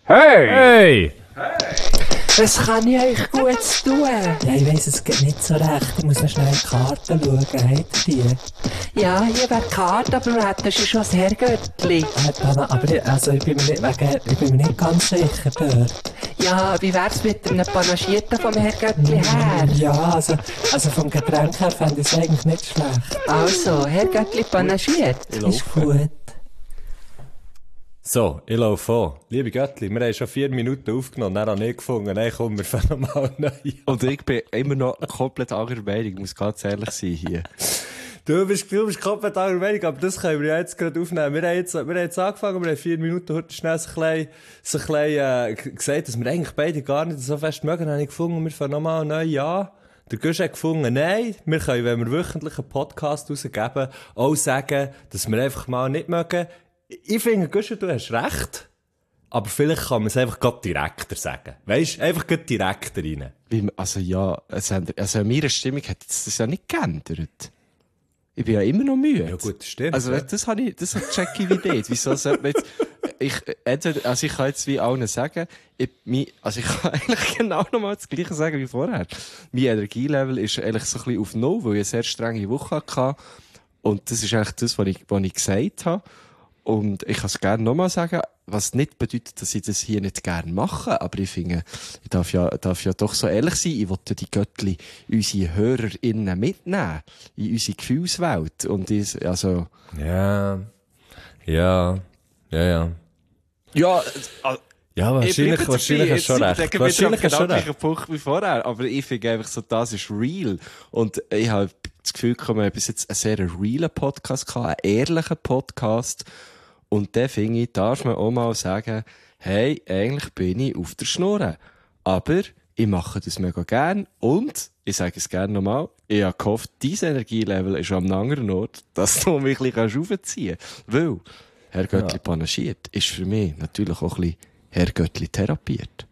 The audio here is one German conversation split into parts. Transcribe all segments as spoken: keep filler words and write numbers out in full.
Hey! Hey! Was kann ich euch Gutes tun? Ja, ich weiss, es geht nicht so recht. Ich muss noch schnell in die Karten schauen. Habt ihr die? Ja, hier wäre die Karte, aber du hättest schon das Herrgöttli. Äh, Dana, aber ich, also, ich, bin mir nicht, wegen, ich bin mir nicht ganz sicher dort. Ja, wie wär's mit einem Panagierten vom Herrgöttli her? Ja, also, also vom Getränk her fände ich es eigentlich nicht schlecht. Also, Herrgöttli panagiert. Ist gut. So, ich laufe an. Liebe Göttli, wir haben schon vier Minuten aufgenommen, dann habe ich gefunden, nein, komm, wir fangen mal neu an. Und ich bin immer noch komplett anderer Meinung, ich muss ganz ehrlich sein hier. Du bist, du bist komplett anderer Meinung, aber das können wir ja jetzt gerade aufnehmen. Wir haben jetzt, wir haben jetzt angefangen, wir haben vier Minuten heute schnell so ein bisschen, so ein bisschen äh, gesagt, dass wir eigentlich beide gar nicht so fest mögen. Dann habe ich gefunden, wir fangen nochmal neu an. Der Gusch hat gefunden, nein, wir können, wenn wir wöchentlich einen Podcast rausgeben, auch sagen, dass wir einfach mal nicht mögen. Ich finde, Gusch, du hast recht. Aber vielleicht kann man es einfach gerade direkter sagen. Weisst, einfach gerade direkter rein. Wie, also ja, also, also in meiner Stimmung hat das, das ja nicht geändert. Ich bin ja immer noch müde. Ja gut, das stimmt. Also ja. das habe ich, das check ich wie nicht. Wieso sollte man jetzt, ich, entweder, also ich kann jetzt wie allen sagen, ich, mein, also ich kann eigentlich genau nochmal das Gleiche sagen wie vorher. Mein Energielevel ist eigentlich so ein bisschen auf Null, weil ich eine sehr strenge Woche hatte. Und das ist eigentlich das, was ich, was ich gesagt habe. Und ich kann es gerne nochmal sagen, was nicht bedeutet, dass ich das hier nicht gerne mache, aber ich finde, ich darf ja, darf ja doch so ehrlich sein, ich wollte die Göttli, unsere HörerInnen mitnehmen, in unsere Gefühlswelt. Und ich, also... Ja, ja, ja, ja. Ja, äh, Ja, wahrscheinlich, wahrscheinlich hast du schon recht. Wahrscheinlich hast du schon recht. Punkt wie vorher, aber ich finde einfach so, das ist real. Und ich habe das Gefühl, wir haben bis jetzt einen sehr realen Podcast gehabt, einen ehrlichen Podcast. Und dann finde ich, darf man auch mal sagen, hey, eigentlich bin ich auf der Schnur. Aber ich mache das mega gern. Und, ich sage es gerne nochmal, ich habe gehofft, dein Energielevel ist am anderen Ort, dass du mich ein bisschen raufziehen kannst. Weil, Herr Göttli ja. Panaschiert ist für mich natürlich auch ein bisschen Herr Göttli therapiert.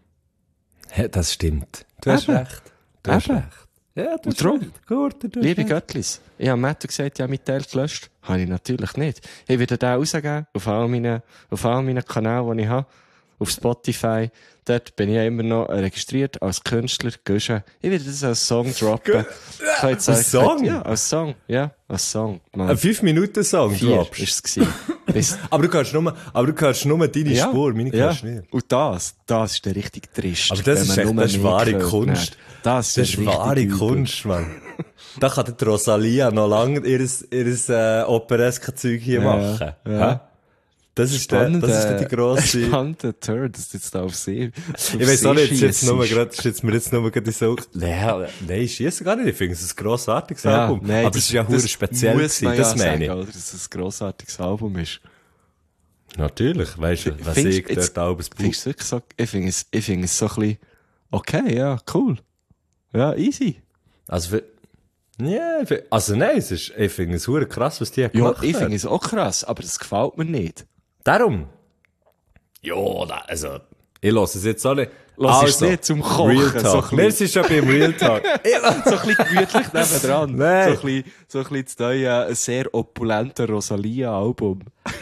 Ja, das stimmt. Du hast Eben. recht. Du hast Eben. recht. Ja, du Und hast darum, recht. Gut, du hast liebe recht. Göttlis, ich habe Matthew gesagt, ja, mit Teil gelöscht. Habe ich natürlich nicht. Ich werde den rausgeben, auf all meinen, auf all meinen Kanälen, die ich habe. Auf Spotify. Dort bin ich ja immer noch registriert als Künstler, Gösche. Ich werde das als Song droppen. Ich kann jetzt Als sagen, Song? Ja, als Song. Ja, als Song. Mann. Ein fünf Minuten Song Vier droppst. ist es gewesen. Bis- Aber du kannst nur, aber du kannst nur deine ja, Spur, meine ja. kannst du nicht. Und das, das ist der richtig trist. Aber das wenn ist man echt, nur das ist mich wahre hört, Kunst. ne? Das, Das ist richtig wahre übel. Kunst, Mann. Da kann die Rosalia noch lange ihr, ihr äh, Opereska-Zeug hier Ja, machen. ja. Hä? Das ist der, das ist der die grosse... Spannender Turn, dass du jetzt da auf See... Ich weiss auch nicht, ist jetzt nur grad, ist jetzt mir jetzt nur grad so... Nein, nein, ich schiesse gar nicht. Ich finde es ein grossartiges Ja, Album. nein, aber es ist ja hure speziell muss man gewesen, das ja meine ich. sagen, oder, dass es ein grossartiges Album ist. Natürlich, weisst du, was Findest- ich jetzt- dort alles Findest du es wirklich so, ich finde es, ich finde es so ein bisschen, okay, ja, cool. Ja, easy. Also, für, ja, ich find- also nein, es ist, ich finde es hure krass, was die Ja, gemacht ich haben. finde es auch krass, aber das gefällt mir nicht. Darum. Ja, da, also, ich lasse es jetzt auch nicht. Lass es also, nicht zum Kochen, Real so ein Talk. bisschen. Wir sind schon beim Real Talk. So ein bisschen gemütlich nebendran. Nein. So ein bisschen, so ein bisschen das neue, äh, sehr opulente Rosalia-Album.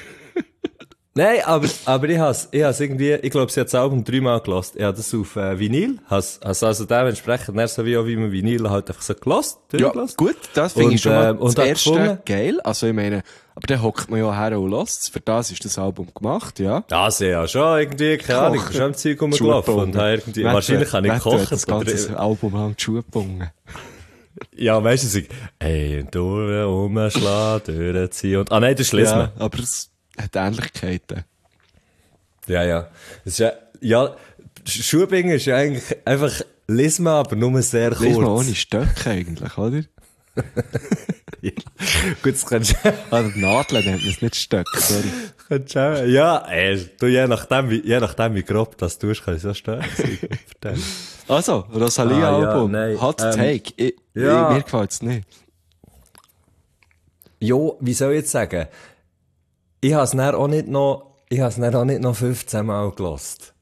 Nein, aber, aber ich has, ich has irgendwie, ich glaube, sie hat das Album dreimal gelost. Ich habe das auf äh, Vinyl, has, has also dementsprechend, dann so wie auch wie man Vinyl halt einfach so gelost, Ja, durchgelost. gut, das finde Und, ich schon mal ähm, und das hat erste gefunden- geil. Also ich meine, aber dann hockt man ja her und lässt Für das ist das Album gemacht, ja. Ja, sie ja schon irgendwie, keine Ahnung, Kochen. schon am Zeug rumgelaufen und habe irgendwie, Wette- wahrscheinlich habe ich Wette gekocht. hat das oder- ganze Album lang die Schuhe gebungen. Ja, weißt du, sie, ey, durch, umschlagen, durchziehen und, ah nein, das ist Lisman. Ja, aber es hat Ähnlichkeiten. Ja, ja. Es ist ja, ja, Schuhbingen ist ja eigentlich einfach Lisma, aber nur sehr kurz. Lies mal ohne Stöcke eigentlich, oder? Ja. Gut, das kannst du, Ah, die Nadeln nennt man es nicht Stöcke, sorry. kannst du auch, ja, ey, du, je nachdem, wie, je nachdem, wie grob das tust, kann ich so stark sein. Also, Rosalia-Album. Ah, ja, nein, Hot ähm, Take. Ich, ja. ich, mir gefällt es nicht. Jo, wie soll ich jetzt sagen? Ich hab's dann auch nicht noch, ich hab's dann auch nicht noch fünfzehn Mal gelost.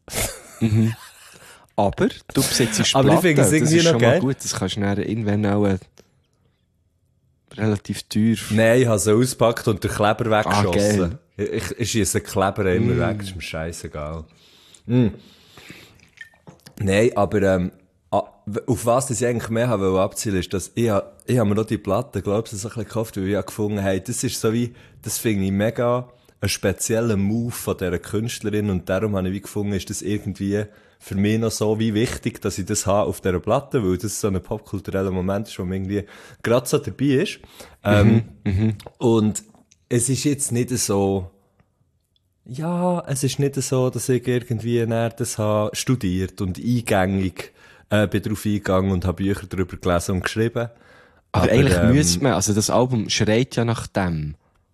Aber du besitzt Aber ich Platten, finde es irgendwie das ist noch schon geil. mal gut. Das kannst du dann irgendwann auch äh, relativ teuer... Nein, ich habe sie ausgepackt und den Kleber Ah, weggeschossen. geil. ich ich schiesse den Kleber immer weg, ist mir scheißegal. Mm. Nein, aber ähm, auf was das ich eigentlich mehr habe abzielen ist, dass ich, ich habe mir noch die Platte, glaube ich, so ein bisschen gekauft, weil ich habe gefunden habe, das ist so wie, das finde ich mega einen speziellen Move von dieser Künstlerin und darum habe ich wie gefunden, ist das irgendwie für mich noch so wie wichtig, dass ich das habe auf dieser Platte, weil das so ein popkultureller Moment ist, wo man irgendwie gerade so dabei ist. Ähm, mhm. Und es ist jetzt nicht so, ja, es ist nicht so, dass ich irgendwie näher das habe studiert und eingängig äh, bin drauf eingegangen und habe Bücher darüber gelesen und geschrieben. Aber, Aber eigentlich ähm, müsste man, also das Album schreit ja nach dem.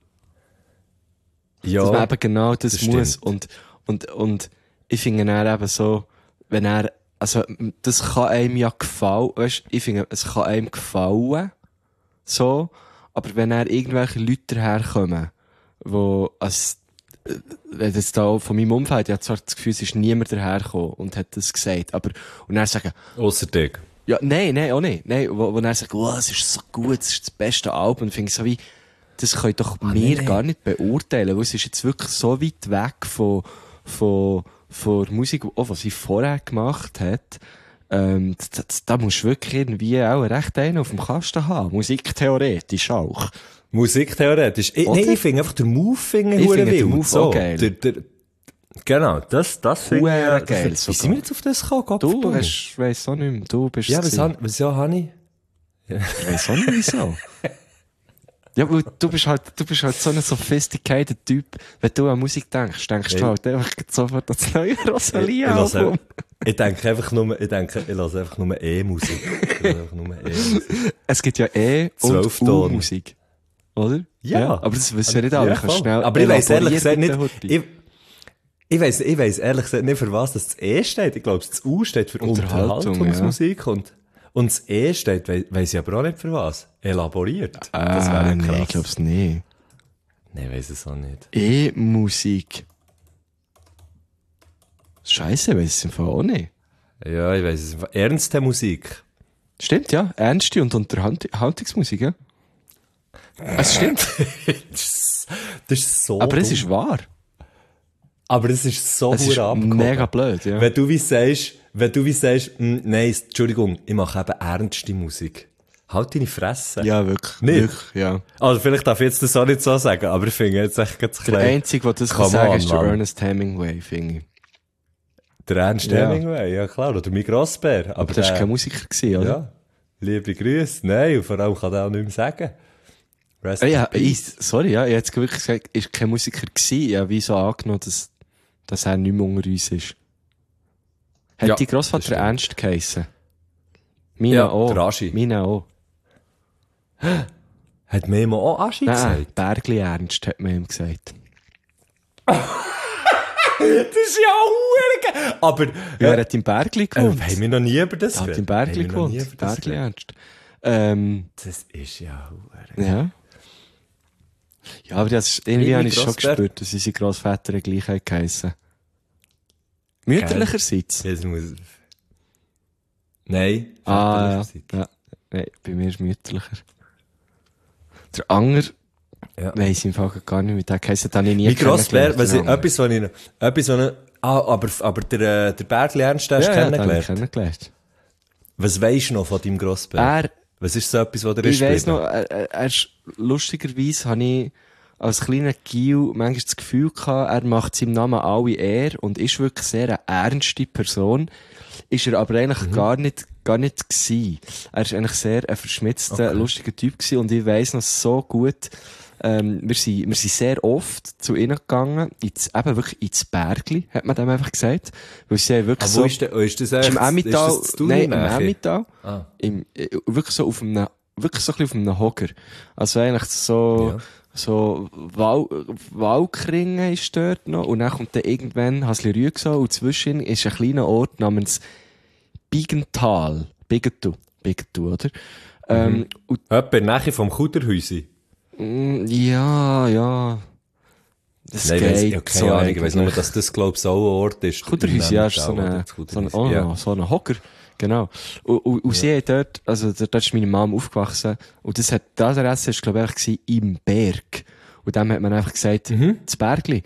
Ja, Dass man eben genau das, das muss. stimmt. Und, und, und ich finde dann eben so, wenn er, also, das kann einem ja gefallen, weißt, ich finde, es kann einem gefallen, so, aber wenn er irgendwelche Leute daherkommen, wo, als, äh, wenn jetzt da von meinem Umfeld, ich habe zwar das Gefühl, es ist niemand dahergekommen und hat das gesagt, aber, und er sagen, ausser dich. ja, nein, nein, auch nicht, nein, wo, wo er sagt, oh, es ist so gut, es ist das beste Album, finde ich so wie, das können doch Ah, wir nee. gar nicht beurteilen, weil es ist jetzt wirklich so weit weg von, von, von der Musik, auch was sie vorher gemacht hat. Ähm, da, da, da musst du wirklich irgendwie auch recht einen auf dem Kasten haben. Musiktheoretisch auch. Musiktheoretisch. Ich, nee, Oder? ich finde einfach den Move finde ich Ich hure finde den wild. Move so. auch geil. Der, der, genau, das, das finde ich Hure ja geil Wie sogar. sind wir jetzt auf das gekommen? Gott Du verdammt. hast, weiss auch nicht mehr, du bist Ja, es wieso, gewesen. wieso habe ich? Ich weiss auch nicht wieso. Ja, weil du bist halt, du bist halt so ein sophisticated Typ. Wenn du an Musik denkst, denkst du Ja. halt einfach sofort an das neue Ich, ich, lasse Rosalia-Album. einfach- ich denke einfach nur, ich denke, ich lasse einfach nur E-Musik. Ich lasse einfach nur E-Musik. Es gibt ja E- und Zwölfton. U-Musik. Oder? Ja. Aber das wissen wir nicht alle. Ja, Ich kann voll. schnell Aber ich weiss ehrlich gesagt nicht, elaborieren, bitte, ich, ich weiss, ich weiss ehrlich gesagt nicht, für was das E steht. Ich glaube, das U steht für Unterhaltung, Unterhaltungsmusik und, und das E steht, we- weiss ich aber auch nicht für was. Elaboriert. Äh, Das wäre ja nee, krass. ich glaub's nicht. Nein, weiss es auch nicht. E-Musik. Scheiße, ich weiss es im Fall auch nicht. Ja, ich weiss es. Ernste Musik. Stimmt, ja. Ernste und Unterhaltungsmusik, ja. Es stimmt. Das ist so Aber es dumm. ist wahr. Aber es ist so Es ist hure abgehoben. mega blöd, ja. Wenn du wie sagst, wenn du wie sagst, hm, nein, Entschuldigung, ich mache eben ernste Musik. Halt deine Fresse. Ja, wirklich. Nicht? Wirklich, ja. Also vielleicht darf ich jetzt das auch nicht so sagen, aber ich finde jetzt echt ganz Der klein. Einzige, der das Come kann sagen on, ist der Mann. Ernest Hemingway, finde ich. Der Ernst Ja. Hemingway, ja klar, oder mein Grossbär. Aber, Aber das war der- kein Musiker, gewesen, oder? Ja, liebe Grüße. Nein, und vor allem kann er auch nicht mehr sagen. Rest Ah, ja, in peace. ich, sorry, ja, ich hätte jetzt wirklich gesagt, ist kein Musiker gewesen. Ja, wie so angenommen, dass, dass er nicht mehr unter uns ist. Hat Ja, die das Grossvater stimmt. Ernst geheissen? Meine Ja, auch. der Aschi. Meine auch. Hat mir immer auch Aschi Nein, gesagt? Bergli Ernst, hat man ihm gesagt. Das ist ja auch geil. Aber, Ja, er äh, hat im Bergli äh, gewohnt. haben wir noch nie über das Er hat geredet? im Bergli Haben wir noch nie gewohnt. über das Bergli geredet? Ernst. Ähm, Das ist ja hure. ja. Ja, aber das ist, irgendwie Liebe habe ich schon Grossbär. gespürt, dass unsere Grossväter gleich haben geheissen. Mütterlicherseits. Das muss... Nein. Ah, ja. väterlicherseits. ja. Nein, bei mir ist es mütterlicher. Der Anger, Ja. weiss ich im Fall gar nicht, mit dem geheissen, den habe ich nie Mein Grossbär, kennengelernt, was den ich, Anger. etwas, was ich, noch- etwas, was ich, ah, aber, aber der, äh, der Bergli Ernst, den hast du ja, ja, den habe ich kennengelernt. kennengelernt. Was weisst du noch von deinem Grossbär? Er, Was ist so etwas, was dir ich ist weiss geblieben? noch, er, er, er ist, lustigerweise habe ich als kleiner Gil manchmal das Gefühl gehabt, er macht seinem Namen alle Ehre und ist wirklich sehr eine ernste Person. Ist er aber eigentlich Mhm. gar nicht, gar nicht gewesen. Er ist eigentlich sehr ein verschmitzter, Okay. lustiger Typ gewesen und ich weiss noch so gut, ähm, wir sind, wir sind sehr oft zu ihnen gegangen, ins, eben wirklich ins Bergli, hat man dem einfach gesagt. Weil sie haben wirklich Ah, so, wo ist, der, oh, ist das ist echt? im Emmental, ist das zu nein, im Nähe? Emmental, Ah. im, äh, wirklich so auf einem, wirklich so ein bisschen auf einem Hocker. Also eigentlich so, Ja. so Wal Walkringen ist dort noch und dann kommt dann irgendwann Hasli-Rüegsau und zwischen ist ein kleiner Ort namens Bigental. Bigetu. Bigetu, oder? Ähm, und, Etwa nachher vom Kuderhäusi. mm, ja, ja. Das Nein, ich geht weiss, ich habe keine so Ahnung. Ich weiss nur, eigentlich. dass das, glaube ich, so ein Ort ist. Kuderhäusi, ja, ist so Emmental, oder? ein, Das so ein, Kuderhäusi, oh, ja. so ein Hocker. Genau. Und, und, und sie hat dort, also dort ist meine Mom aufgewachsen. Und das hat, die Adresse ist, glaube ich, gewesen, im Berg. Und dem hat man einfach gesagt, Mhm. das Bergli.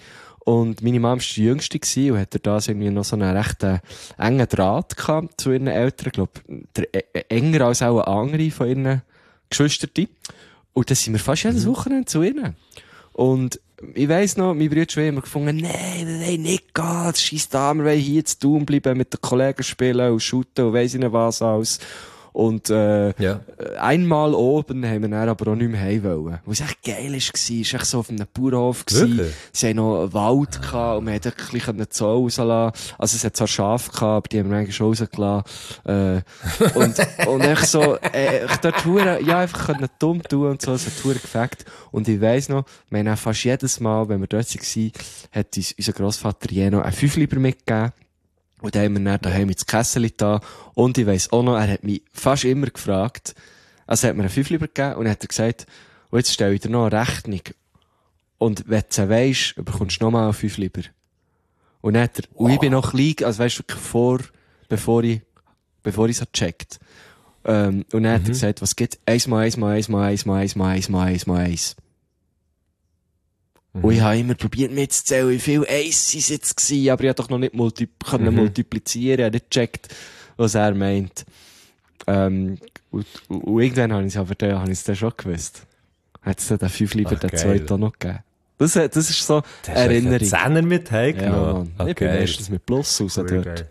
Und meine Mom war die Jüngste gewesen und hatte da irgendwie noch so einen recht äh, engen Draht gehabt zu ihren Eltern. Ich glaube, der, äh, enger als auch andere von ihren Geschwistern. Und dann sind wir fast jedes Wochenende zu ihnen. Und ich weiss noch, mein Bruder haben immer gefunden, nein, wir wollen nicht gehen, scheiss da, wir wollen hier zu tun bleiben, mit den Kollegen spielen und shooten und weiss ich nicht was alles. Und äh, Ja. einmal oben haben wir dann aber auch nicht mehr heim wollen. Was echt geil war, es war echt so auf einem Bauernhof. Wirklich? Sie haben noch einen Wald gehabt und wir konnten ein bisschen den Zoo rauslassen. Also es hat zwar Schafe gehabt, aber die haben wir eigentlich schon rausgelassen. Äh, und, und echt so, äh, ich dort hure, ja, einfach können dumm tun und so, es hat hure gefackt. Und ich weiss noch, wir haben auch fast jedes Mal, wenn wir dort waren, hat uns unser Grossvater je noch ein Fünfliber mitgegeben. Und dann haben wir dann daheim ins Kessel da. Und ich weiss auch noch, er hat mich fast immer gefragt, also er hat mir einen Fünfliber gegeben und hat er gesagt, und jetzt stelle ich dir noch eine Rechnung. Und wenn du sie weisst, bekommst du noch mal einen Fünfliber. Und dann hat er, wow. Und ich bin noch klein, also weisst du, wirklich vor, bevor ich, bevor ich es gecheckt. Ähm, und dann mhm. hat er gesagt, was gibt? Eins mal eins mal eins mal eins mal eins mal eins mal eins mal eins. Mhm. Und ich habe immer probiert mitzuzählen, wie viel Eins es jetzt gewesen, aber ich habe doch noch nicht multi- können mhm. multiplizieren, ich habe nicht gecheckt, was er meint. Ähm, und, und, und irgendwann habe ich es aber dann, habe ich es dann schon gewusst. Hat es dann den fünf lieber den zweiten auch noch gegeben. Das, das ist so das Erinnerung. Hast du einen Zehner mit heimgenommen? Ja, Mann. Okay. Ich bin meistens mit Plus raus dort. Geil.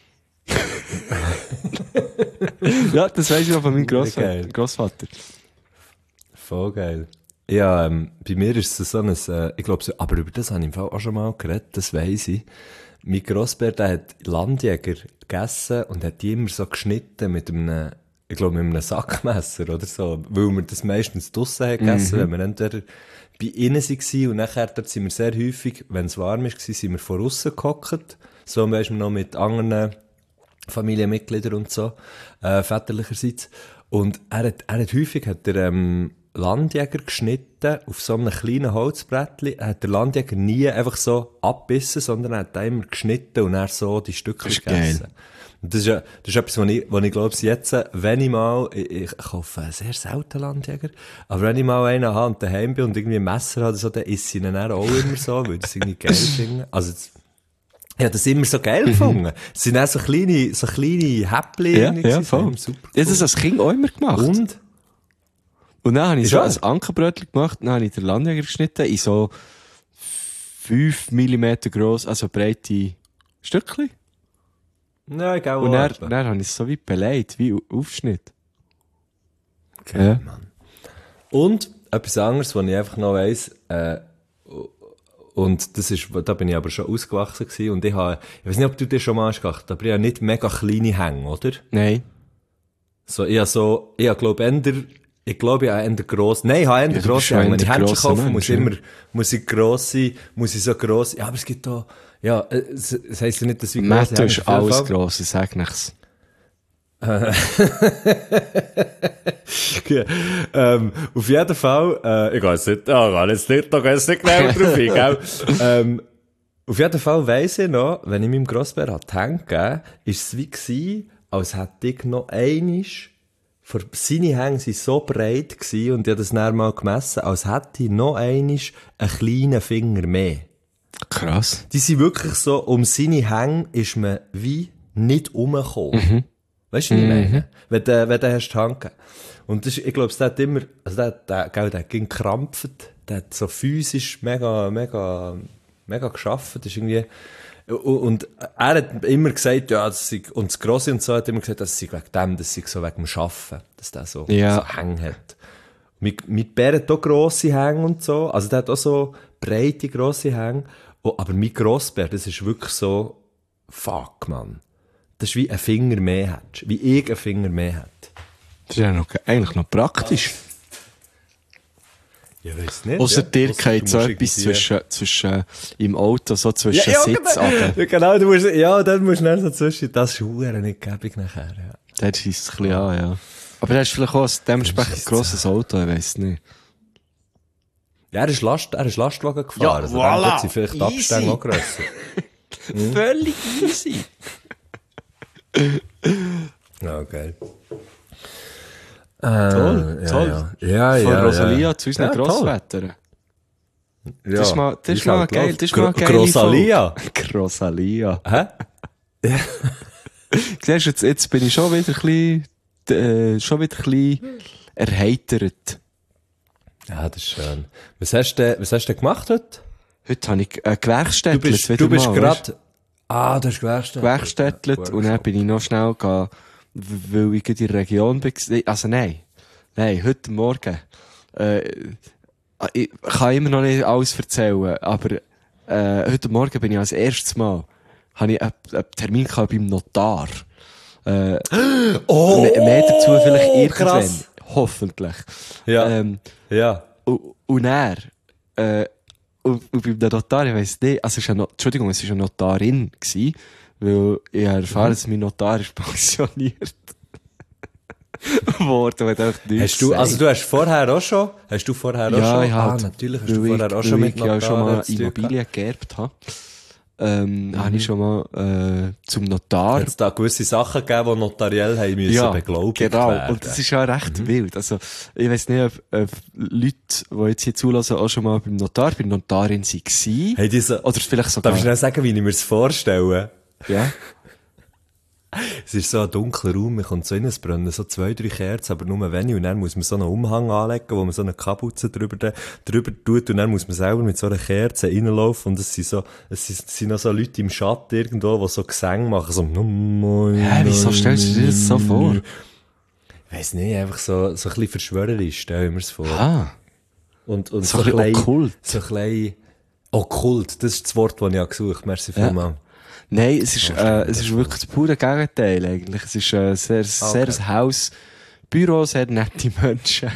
Ja, das weiss ich noch von meinem Grossvater. Grossvater. Voll geil. Ja, ähm, bei mir ist es so ein, äh, ich glaube, so, aber über das habe ich im Fall auch schon mal geredet, das weiss ich. Mein Grossbär, der hat Landjäger gegessen und hat die immer so geschnitten mit einem, ich glaube, mit einem Sackmesser oder so, weil wir das meistens draussen haben gegessen, mhm. wenn wir entweder bei ihnen waren und nachher dort sind wir sehr häufig, wenn es warm war, sind wir von aussen gehockt, so weisst wir noch mit anderen Familienmitgliedern und so, äh, väterlicherseits. Und er hat, er hat häufig, hat er, ähm, Landjäger geschnitten auf so einem kleinen Holzbrettchen. Er hat der Landjäger nie einfach so abbissen, sondern er hat immer geschnitten und er so die Stücke gegessen. Geil. Und das ist ja, das ist etwas, was ich, was ich glaube, jetzt, wenn ich mal, ich, ich kaufe sehr selten Landjäger, aber wenn ich mal einen habe und daheim bin und irgendwie ein Messer habe, so, dann isse ich ihn dann auch immer so, weil ich das irgendwie geil finde. Also, das, ich habe das immer so geil gefunden. Es sind auch so kleine, so kleine Häppchen. Ja, ja, voll. Super cool. Das ist als Kind auch immer gemacht. Und? Und dann habe ich so ein Ankerbrötchen gemacht, dann habe ich den Landjäger geschnitten in so fünf Millimeter gross, also breite Stückchen. Nein, ich Und dann, dann habe ich es so wie beleidigt, wie Aufschnitt. Okay, ja. Mann. Und etwas anderes, was ich einfach noch weiss, äh, und das ist, da bin ich aber schon ausgewachsen gewesen, und ich habe, ich weiß nicht, ob du dir schon mal hast gedacht, aber ich habe nicht mega kleine Hänge, oder? Nein. So, ich habe so, ich habe glaube ich, ich glaube, ich habe eher gross, nein, ich habe eher ja, grosse Hänge. Wenn ich Händchen kaufe, muss ich immer, muss ich gross sein, muss ich so gross, ja, aber es gibt da, ja, es, es heisst ja nicht, dass ich gross Mathe ist alles gross, ich sag nichts. Okay. ähm, auf jeden Fall, äh, ich gehe jetzt nicht, oh, ich gehe jetzt nicht, da gehe jetzt nicht genau drauf hin, gell? ähm, auf jeden Fall weiss ich noch, wenn ich meinem Grossbär hat die Hände gegeben, ist es wie gewesen, als hätte ich noch einisch, für seine Hänge waren so breit gewesen, und ich habe das dann mal gemessen, als hätte ich noch einisch einen kleinen Finger mehr. Krass. Die sind wirklich so, um seine Hänge ist man wie nicht rumgekommen. Mhm. Weißt du, was ich meine? Mhm. Wenn du, wenn du hast die Hand gegeben. Und das ist, ich glaube, der hat immer, also der, der, der, der hat gekrampft, der hat so physisch mega, mega, mega geschafft, das ist irgendwie, und er hat immer gesagt, ja, das sei, und das Grosse und so hat immer gesagt, das sei wegen dem, das sei so wegen dem Schaffen, dass der so, ja. so Hänge hat. Mit, mit Bär hat auch grosse Hänge und so, also der hat auch so breite, grosse Hänge, oh, aber mein Grossbär, das ist wirklich so, fuck, man. Das ist wie ein Finger mehr hat, wie ich einen Finger mehr hat. Das ist ja noch, eigentlich noch praktisch. Ja, weiss nicht. Ausser ja. dir geht so etwas zwischen, zwischen, im Auto, so zwischen ja, ja, Sitz genau, ja, genau, du musst, ja, dann musst du dann so zwischen, das ist verdammt nicht gäbig nachher, ja. Das scheisst es ein bisschen an, ja. Aber er ist vielleicht auch ein dementsprechend grosses Auto, ich weiss nicht. Ja, er ist Last, er ist Lastwagen gefahren, ja, also voilà, dann hat sie vielleicht die Abstände auch grösser. Mhm. Völlig easy. Ja, geil. Toll, äh, toll. Ja, ja, ja. Von ja, Rosalia ja. zu unseren ja, Grossvätern. Ja, Das ist mal, das ist wie mal halt geil, läuft. das ist mal Gro- geil. Grossalia. Grossalia. Hä? Siehst du, jetzt, jetzt bin ich schon wieder ein bisschen, äh, schon wieder ein bisschen erheitert. Ja, das ist schön. Was hast du, was hast du gemacht heute? Heute habe ich äh, Du gewerkstättelt. bist, wieder du bist mal, weisst gerade... Ah, du hast gewerkstättelt. gewerkstättelt und dann bin ich noch schnell gegangen, weil ich in der Region bin. Also nein, nein, heute Morgen. Äh, ich kann immer noch nicht alles erzählen, aber äh, heute Morgen bin ich als erstes Mal habe ich einen, einen Termin gehabt beim Notar. Äh, Oh, mehr, mehr dazu vielleicht irgendwann. krass. Hoffentlich. Ja, Ähm, ja. und, und er, äh, und, und beim Notar, ich weiss nicht, also es ist eine, Entschuldigung, es war eine Notarin gewesen, weil ich habe erfahren, dass mein Notar ist pensioniert worden, und einfach nichts Hast du, gesagt. also du hast vorher auch schon, hast du vorher auch Ja, schon, ich ah, halt, natürlich hast du weil vorher ich, auch schon mit weil ich ja schon mal Notaren zu tun Immobilien geerbt habe, ähm, Mhm. habe ich schon mal äh, zum Notar. Hat es da gewisse Sachen gegeben, die notariell haben müssen Ja, beglaubigt genau. werden? Und das ist ja recht wild. Also, ich weiss nicht, ob, ob Leute, die jetzt hier zulassen, auch schon mal beim Notar, bei der Notarin waren. Hey, diese, Oder vielleicht sogar. darf ich schnell sagen, wie ich mir das vorstelle? Ja. Es ist so ein dunkler Raum, man kommt so rein, es brennen so zwei, drei Kerzen, aber nur wenig, und dann muss man so einen Umhang anlegen, wo man so eine Kapuze drüber, drüber tut, und dann muss man selber mit so einer Kerze reinlaufen, und es sind so, es sind, es sind noch so Leute im Schatten irgendwo, die so Gesänge machen, so, Hä, wieso stellst du dir das so vor? Ich weiss nicht, einfach so, so ein bisschen verschwörerisch, stell ich mir das vor. Ah. Und, und So ein bisschen okkult. So ein bisschen okkult, das ist das Wort, das ich auch gesucht habe. Merci Ja. vielmals. Nein, es ist, äh, es ist wirklich das pure Gegenteil eigentlich. Es ist äh, sehr, sehr ein Haus, Büro, sehr nette Menschen,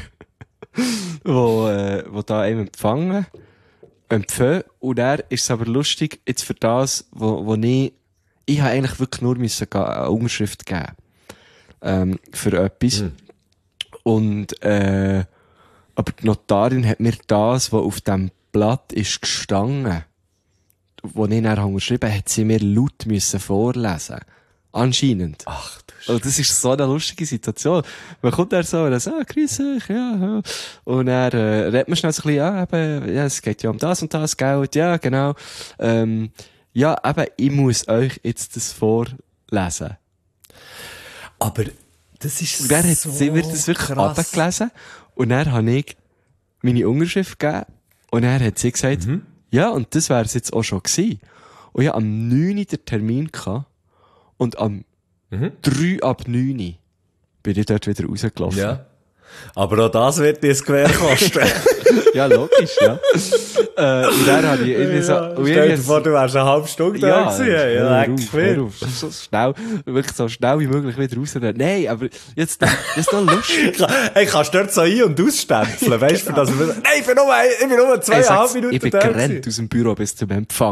wo, äh, wo da einem empfangen, empfangen. Und dann ist es aber lustig, jetzt für das, wo, wo ich, ich habe eigentlich wirklich nur müssen eine Unterschrift geben, ähm, für etwas. Mhm. Und, äh, aber die Notarin hat mir das, was auf dem Blatt ist gestanden, wo ich dann unterschrieben habe, hat sie mir laut müssen vorlesen. Anscheinend. Ach du Und das ist so eine lustige Situation. Man kommt dann so und dann so, ah, grüß euch, ja, ja. Und dann äh, redet man schnell so ein bisschen, ja, eben, ja, es geht ja um das und das Geld, ja, genau. Ähm, ja, eben, ich muss euch jetzt das vorlesen. Aber das ist Und dann hat so sie mir das wirklich krass. abgelesen. Und dann habe ich meine Unterschrift gegeben. Und dann hat sie gesagt, Mhm. ja, und das wäre es jetzt auch schon gewesen. Und ich hatte am neun den Termin gehabt. Und am Mhm. drei ab neun bin ich dort wieder rausgelaufen. Ja. Aber auch das wird dir das Gewehr kosten. Ja, logisch, ja. äh, und dann habe ich irgendwie so... und Stell dir irgendwie vor, du wärst eine halbe Stunde da ja, gewesen. Ja, hör leck auf, hör viel. auf. So schnell, wirklich so schnell wie möglich wieder raus. Nein, aber jetzt, das ist noch lustig. Hey, kannst du dort so ein- und ausstempeln, weißt du, für das wir... Nein, ich bin nur, ich bin nur Ey, zweieinhalb sag's, Minuten ich bin da gerannt gewesen. aus dem Büro bis zum Empfang.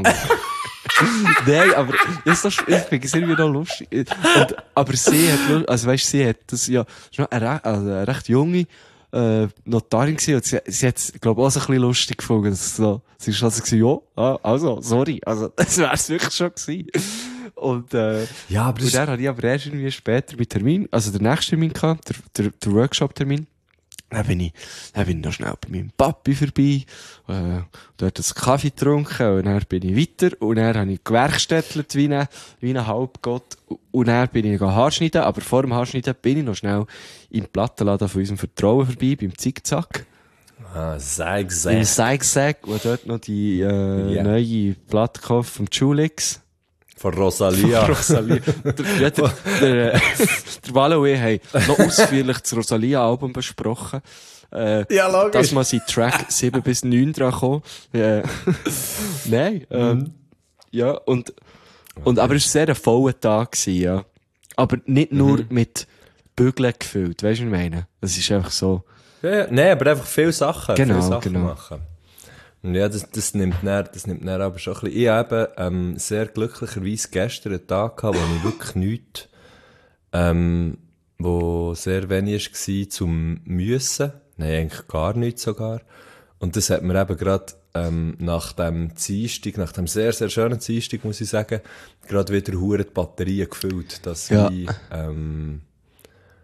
Nein, aber das ist doch, ich finde es irgendwie noch lustig. Und, aber sie hat, lu- also weißt, sie hat das ja, ist noch eine, re- also eine recht junge äh, Notarin gewesen, und sie, sie hat es, glaube ich, auch so ein bisschen lustig gefunden. dass So, sie ist also gewesen, ja, ah, also, sorry, also, das wär's wirklich schon gewesen. Und, äh, Ja, aber das und ist... dann hatte ich aber erst irgendwie später mit Termin, also der nächste Termin gehabt, der, der, der Workshop-Termin. Dann bin ich, dann bin ich noch schnell bei meinem Papi vorbei, äh, dort einen Kaffee getrunken, und dann bin ich weiter, und dann habe ich gewerkstättelt wie ein, wie ein Halbgott, und dann bin ich Haarschneiden, aber vor dem Haarschneiden bin ich noch schnell im Plattenladen von unserem Vertrauen vorbei, beim Zickzack. Ah, sag, Im sag. Zeigsack, wo dort noch die, äh, Ja. neue Platte gekauft vom Julix. Von Rosalia. Rosalia. Der, ja, der, der, äh, der Walle und ich haben noch ausführlich das Rosalia-Album besprochen. Äh, Ja, logisch. dass man sind Track sieben bis neun dran gekommen. Äh, Nein. Ähm, ja, und, und, aber es war sehr ein voller Tag gewesen, ja. Aber nicht nur mit Bügeln gefüllt, weißt du, was ich meine? Es ist einfach so, Ja, ja. Nein, aber einfach viele Sachen. Genau, viele Sachen genau. machen. Und ja, das, das nimmt dann, das nimmt dann aber schon ein bisschen. Ich habe ähm, sehr glücklicherweise gestern einen Tag gehabt, wo ich wirklich nichts, ähm, wo sehr wenig war zum Müssen. Nein, eigentlich gar nichts sogar. Und das hat mir eben gerade ähm, nach dem Dienstag, nach dem sehr, sehr schönen Dienstag, muss ich sagen, gerade wieder hure die Batterien gefüllt. Dass Ja. ich, ähm,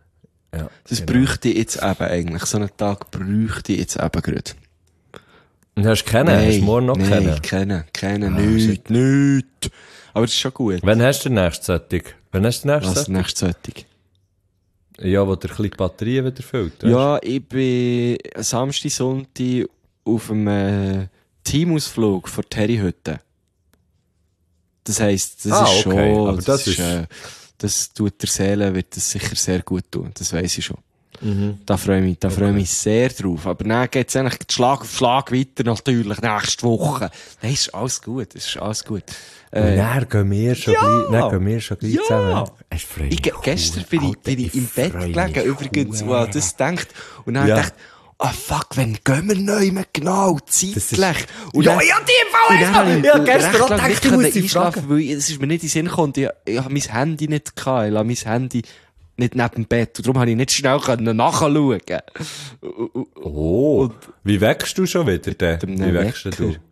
ja, das genau. bräuchte ich jetzt eben eigentlich. So einen Tag bräuchte ich jetzt eben gerade. Und hast du kennen? Hast du morgen noch nein, kennen? kennen, kennen, Ah, nicht, nicht. Aber das ist schon gut. Wann hast du den nächsten Sättig? Wann hast du den nächsten Was Sättig? nächste Sättig? Ja, wo dir ein bisschen die Batterie wieder füllt. weißt? Ja, ich bin Samstag, Sonntag auf einem äh, Teamausflug vor Terryhütte. Das heisst, das Ah, ist okay, schon, aber das ist- äh, das tut der Seele, wird das sicher sehr gut tun. Das weiss ich schon. Mhm. Da freue ich mich, da freue ich mich sehr drauf. Aber dann geht's eigentlich Schlag auf Schlag weiter, natürlich, nächste Woche. Nein, ist alles gut, es ist alles gut. Und Äh, dann gehen wir schon gleich, dann gehen wir schon gleich Ja. zusammen. Es freut ich, mich gestern cool. bin ich, Alter, bin ich im Bett freu gelegen, mich übrigens, cool. wo ich das denkt. Und dann Ja. dachte ich, ah fuck, wenn gehen wir neu mehr genau, zeitlich. Und Ja, dann- ja, die Fall und dann habe ich Ja, gestern recht auch lang gedacht, nicht ich muss können dich einschlafen, fragen. weil ich- es ist mir nicht in den Sinn gekommen, ich, ich habe mein Handy nicht gehabt, ich habe mein Handy nicht neben dem Bett und darum habe ich nicht schnell können nachschauen. Und- und- Oh, wie wächst du schon wieder denn? Mit Wie einem wächst du? Wecker.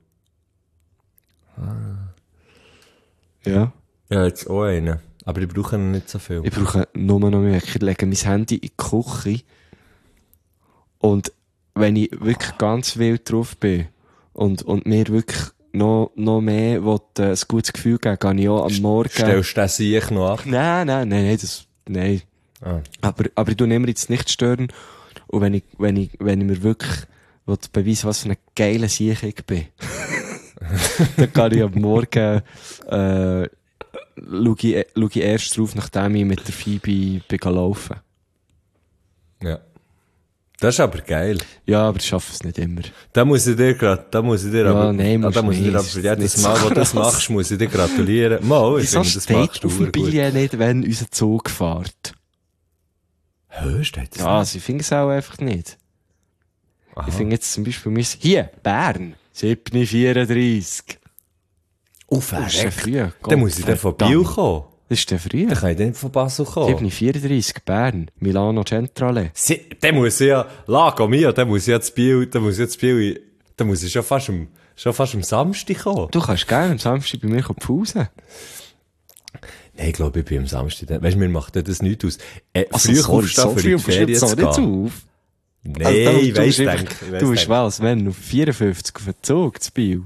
Ja. Ja, jetzt auch einen. Aber ich brauche ihn nicht so viel. Ich brauche nur noch mehr. Ich lege mein Handy in die Küche. Und wenn ich wirklich ganz wild drauf bin und, und mir wirklich noch, noch mehr will, äh, ein gutes Gefühl geben, gehe ich auch am Morgen... Stellst du den Sieg noch ab? Nein, nein, nein, nein, das, nein. Ah. Aber, aber ich tue immer jetzt nicht stören. Und wenn ich, wenn ich, wenn ich mir wirklich will beweisen, was für ein geiler Sieg ich bin, dann kann ich am Morgen, äh, schaue ich, schaue ich erst drauf, nachdem ich mit der Phoebe bin laufen. Ja. Das ist aber geil. Ja, aber ich schaffe es nicht immer. Da muss ich dir grad, da muss ich dir Ja, aber, nein, ah, musst da muss ich dir nicht. aber für Das ist jedes nicht Mal, so wo du das krass. machst, muss ich dir gratulieren. Mal, ich Wieso finde, das steht machst du auf dem verdammt gut. Billett nicht, wenn unser Zug fährt? Hä, steht das Ja, nicht? also ich finde es auch einfach nicht. Aha. Ich finde jetzt zum Beispiel mein, hier, Bern, sieben Uhr vierunddreißig. Auf Das ist ja früh. Dann muss ich dann von Biel kommen. Das ist der früh. Dann kann ich dann von Basel kommen. sieben Uhr vierunddreißig, Bern, Milano Centrale. Sie, dann muss ich ja, Lago Mio, dann muss ich jetzt Biel, dann muss ich jetzt Biel, dann muss ich schon fast am, schon fast am Samstag kommen. Du kannst gerne am Samstag bei mir pausen. Nein, ich glaube, ich bin am Samstag. dann- Weißt du, mir macht das nichts aus. Äh, Also, früh sorry, aufstehen, so für früh in die Ferien musst du zu jetzt auch gehen. nicht auf. Nein, Also, da- ich du weiss, bist denk, einfach- ich weiss, Du bist denk. was, wenn auf vierundfünfzig auf den Zug zu Biel.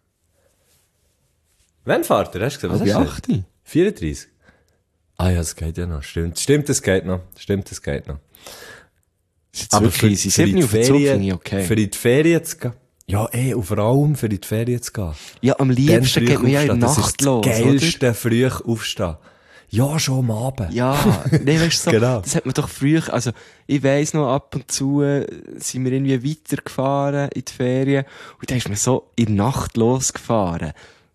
Wann fahrt ihr? Hast du gesagt, was Halb hast du acht. vierunddreißig? Ah ja, das geht ja noch. Stimmt, stimmt, das geht noch. Stimmt, das geht noch. Aber für die sieben auf den Zug finde ich okay. für in die Ferien zu gehen. Ja, eh, und vor allem für in die Ferien zu gehen. Ja, am Dann liebsten früh geht man ja in der aufstehen, Nacht das ist los, das oder? geilste, früh aufstehen. Ja, schon am Abend. Ja, nee, weißt du, so, Genau. das hat man doch früher, also, ich weiss noch, ab und zu äh, sind wir irgendwie weitergefahren in die Ferien und dann ist man so in der Nacht losgefahren.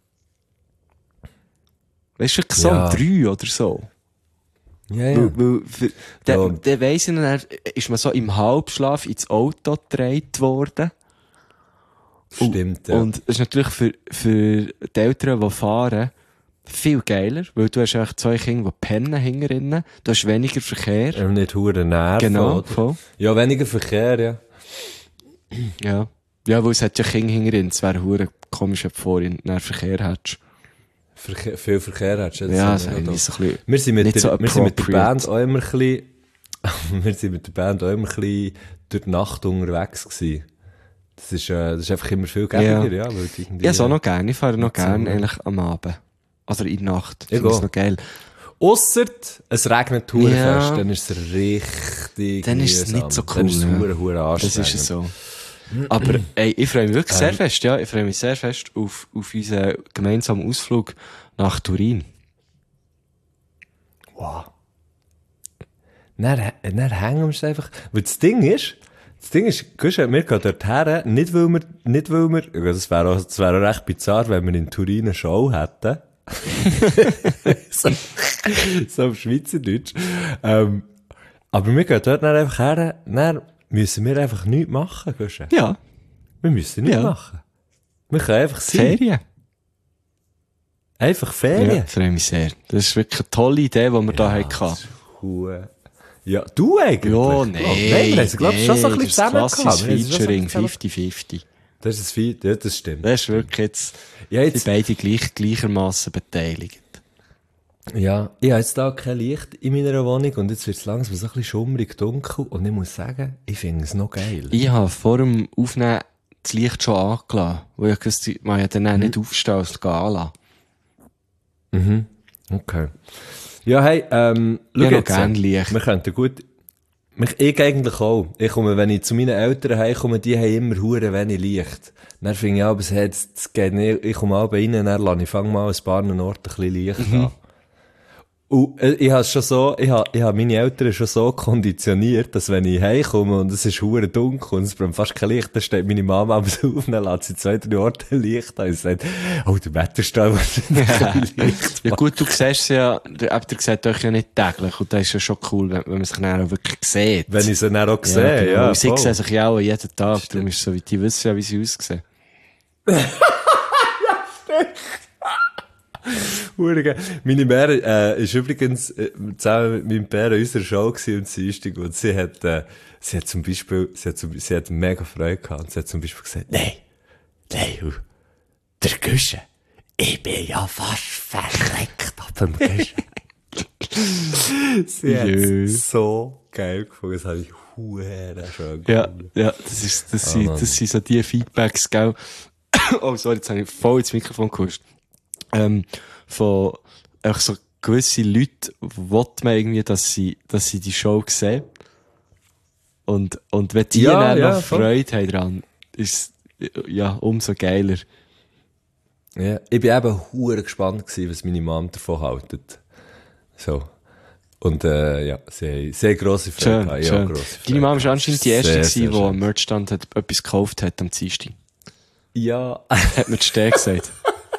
Weißt du, wirklich so Ja. um drei oder so. Ja, ja. Weil, weil für, dann, Ja. dann weiss ich noch, dann ist man so im Halbschlaf ins Auto gedreht worden. Stimmt, ja. Und das ist natürlich für, für die Eltern, die fahren, viel geiler, weil du hast eigentlich zwei Kinder, die pennen hinterinnen, du hast weniger Verkehr. Und nicht hure Nerven. Genau, oder? voll. Ja, weniger Verkehr, ja. Ja. Ja, weil es hat ja Kinder hinterin, es wäre hure komisch, wenn du vorhin einen Verkehr hättest. Verkehr, viel Verkehr hast du jetzt. Ja, so das nicht, ist so ein bisschen... Wir sind mit, nicht der, so wir sind mit der appropriate. Band auch immer ein bisschen, wir sind mit der Band auch immer ein bisschen durch die Nacht unterwegs gewesen. Das ist, äh, das ist einfach immer viel geiler, ja. weil die irgendwie, Ja, so noch gerne. Ich fahre noch Nicht so, gerne ne? eigentlich am Abend. Oder in der Nacht. Ich Ich finde es auch. noch geil. Ausser es regnet hure Ja. fest, dann ist es richtig Dann ist es mühsam. nicht so Dann ist es cool, ja. hure, hure Das anstrengend. ist es so. Aber ey, ich freue mich wirklich sehr Ähm. fest, ja. Ich freue mich sehr fest auf, auf unseren gemeinsamen Ausflug nach Turin. Wow. Dann, dann hängen wir es einfach. Weil das Ding ist, das Ding ist, Gusch, wir gehen dort her, nicht weil wir, nicht weil wir, ja, das wäre auch, das wäre auch recht bizarr, wenn wir in Turin eine Show hätten. so, so auf Schweizerdeutsch. Ähm, aber wir gehen dort dann einfach her, dann müssen wir einfach nichts machen, Gusch. Ja. Wir müssen nichts Ja. machen. Wir können einfach sein. Ferien. Einfach Ja, Ferien. ich freue mich sehr. Das ist wirklich eine tolle Idee, die wir da hatten. Hure. Ja, du eigentlich? Ja, nein. nein. Nein, wir haben glaube ich schon so ein bisschen das zusammen ist gehabt. klassisches Wir haben sie schon so ein Featuring, bisschen zusammen- fünfzig fünfzig. Das ist ein Fe- ja, das stimmt. Das ist wirklich jetzt, Ja, die jetzt, beiden gleich, gleichermaßen beteiligt. ja, ich habe jetzt da kein Licht in meiner Wohnung und jetzt wird es langsam so ein bisschen schummrig dunkel und ich muss sagen, ich finde es noch geil. Ich habe vor dem Aufnehmen das Licht schon angelassen. Weil ich wusste, man ja dann auch nicht aufstehen und es anlassen. Mhm. Okay. Ja, hey, ähm, schau Ich habe noch jetzt, gerne Licht. wir könnten gut, mich, ich eigentlich auch. Ich komme, wenn ich zu meinen Eltern heimkomme, die haben immer hure wenig Licht. Dann finde ich auch, es hat, es geht nicht, ich komme auch rein, dann lasse ich, fange mal an ein paar Orten ein bisschen Licht an. Und äh, ich habe schon so, ich habe, ich habe meine Eltern schon so konditioniert, dass wenn ich heimkomme und es ist hure dunkel und es brennt fast kein Licht, dann steht meine Mama am Auf und dann lässt sie zwei, drei Orte Licht an und sagt, oh, der Wetterstall muss kein Licht. Ja gut, du siehst es ja, der Äbter sieht euch ja nicht täglich und das ist ja schon cool, wenn, wenn man sich dann auch wirklich sieht. Wenn ich sie dann auch sehe, genau. ja. Und sie voll. sehen sich ja auch jeden Tag, Stimmt. darum ist es so, wie die wissen ja, wie sie aussehen. Hure Meine Bäre, äh, ist übrigens, äh, zusammen mit meinem Bär in unserer Show gewesen und sie ist und sie hat, äh, sie hat zum Beispiel, sie hat, zum, sie hat mega Freude gehabt und sie hat zum Beispiel gesagt, nein, nein, der Güsche, ich bin ja fast verreckt ab dem Güsche. Sie hat Jö. so geil gefunden, das habe ich hure schön Ja, gefunden. ja, das ist, das Oh, sind, Mann. das sind so die Feedbacks, gell? Oh, sorry, jetzt habe ich voll ins Mikrofon gehuscht. Ähm, von, einfach so gewisse Leute will man irgendwie, dass sie, dass sie die Show sehen. Und, und wenn die Ja, dann ja, noch voll. Freude haben dran, ist, ja, umso geiler. Ja, ich bin eben hure gespannt gewesen, was meine Mom davon haltet. So. Und, äh, ja, sie, sehr grosse Freude. Schön, gehabt. Ich schön. auch grosse Freude Deine Mama war gehabt. anscheinend die erste, Sehr, gewesen, sehr die am schön. Merchstand hat, etwas gekauft hat am Dienstag. Ja. Hat mir die Steh gesagt.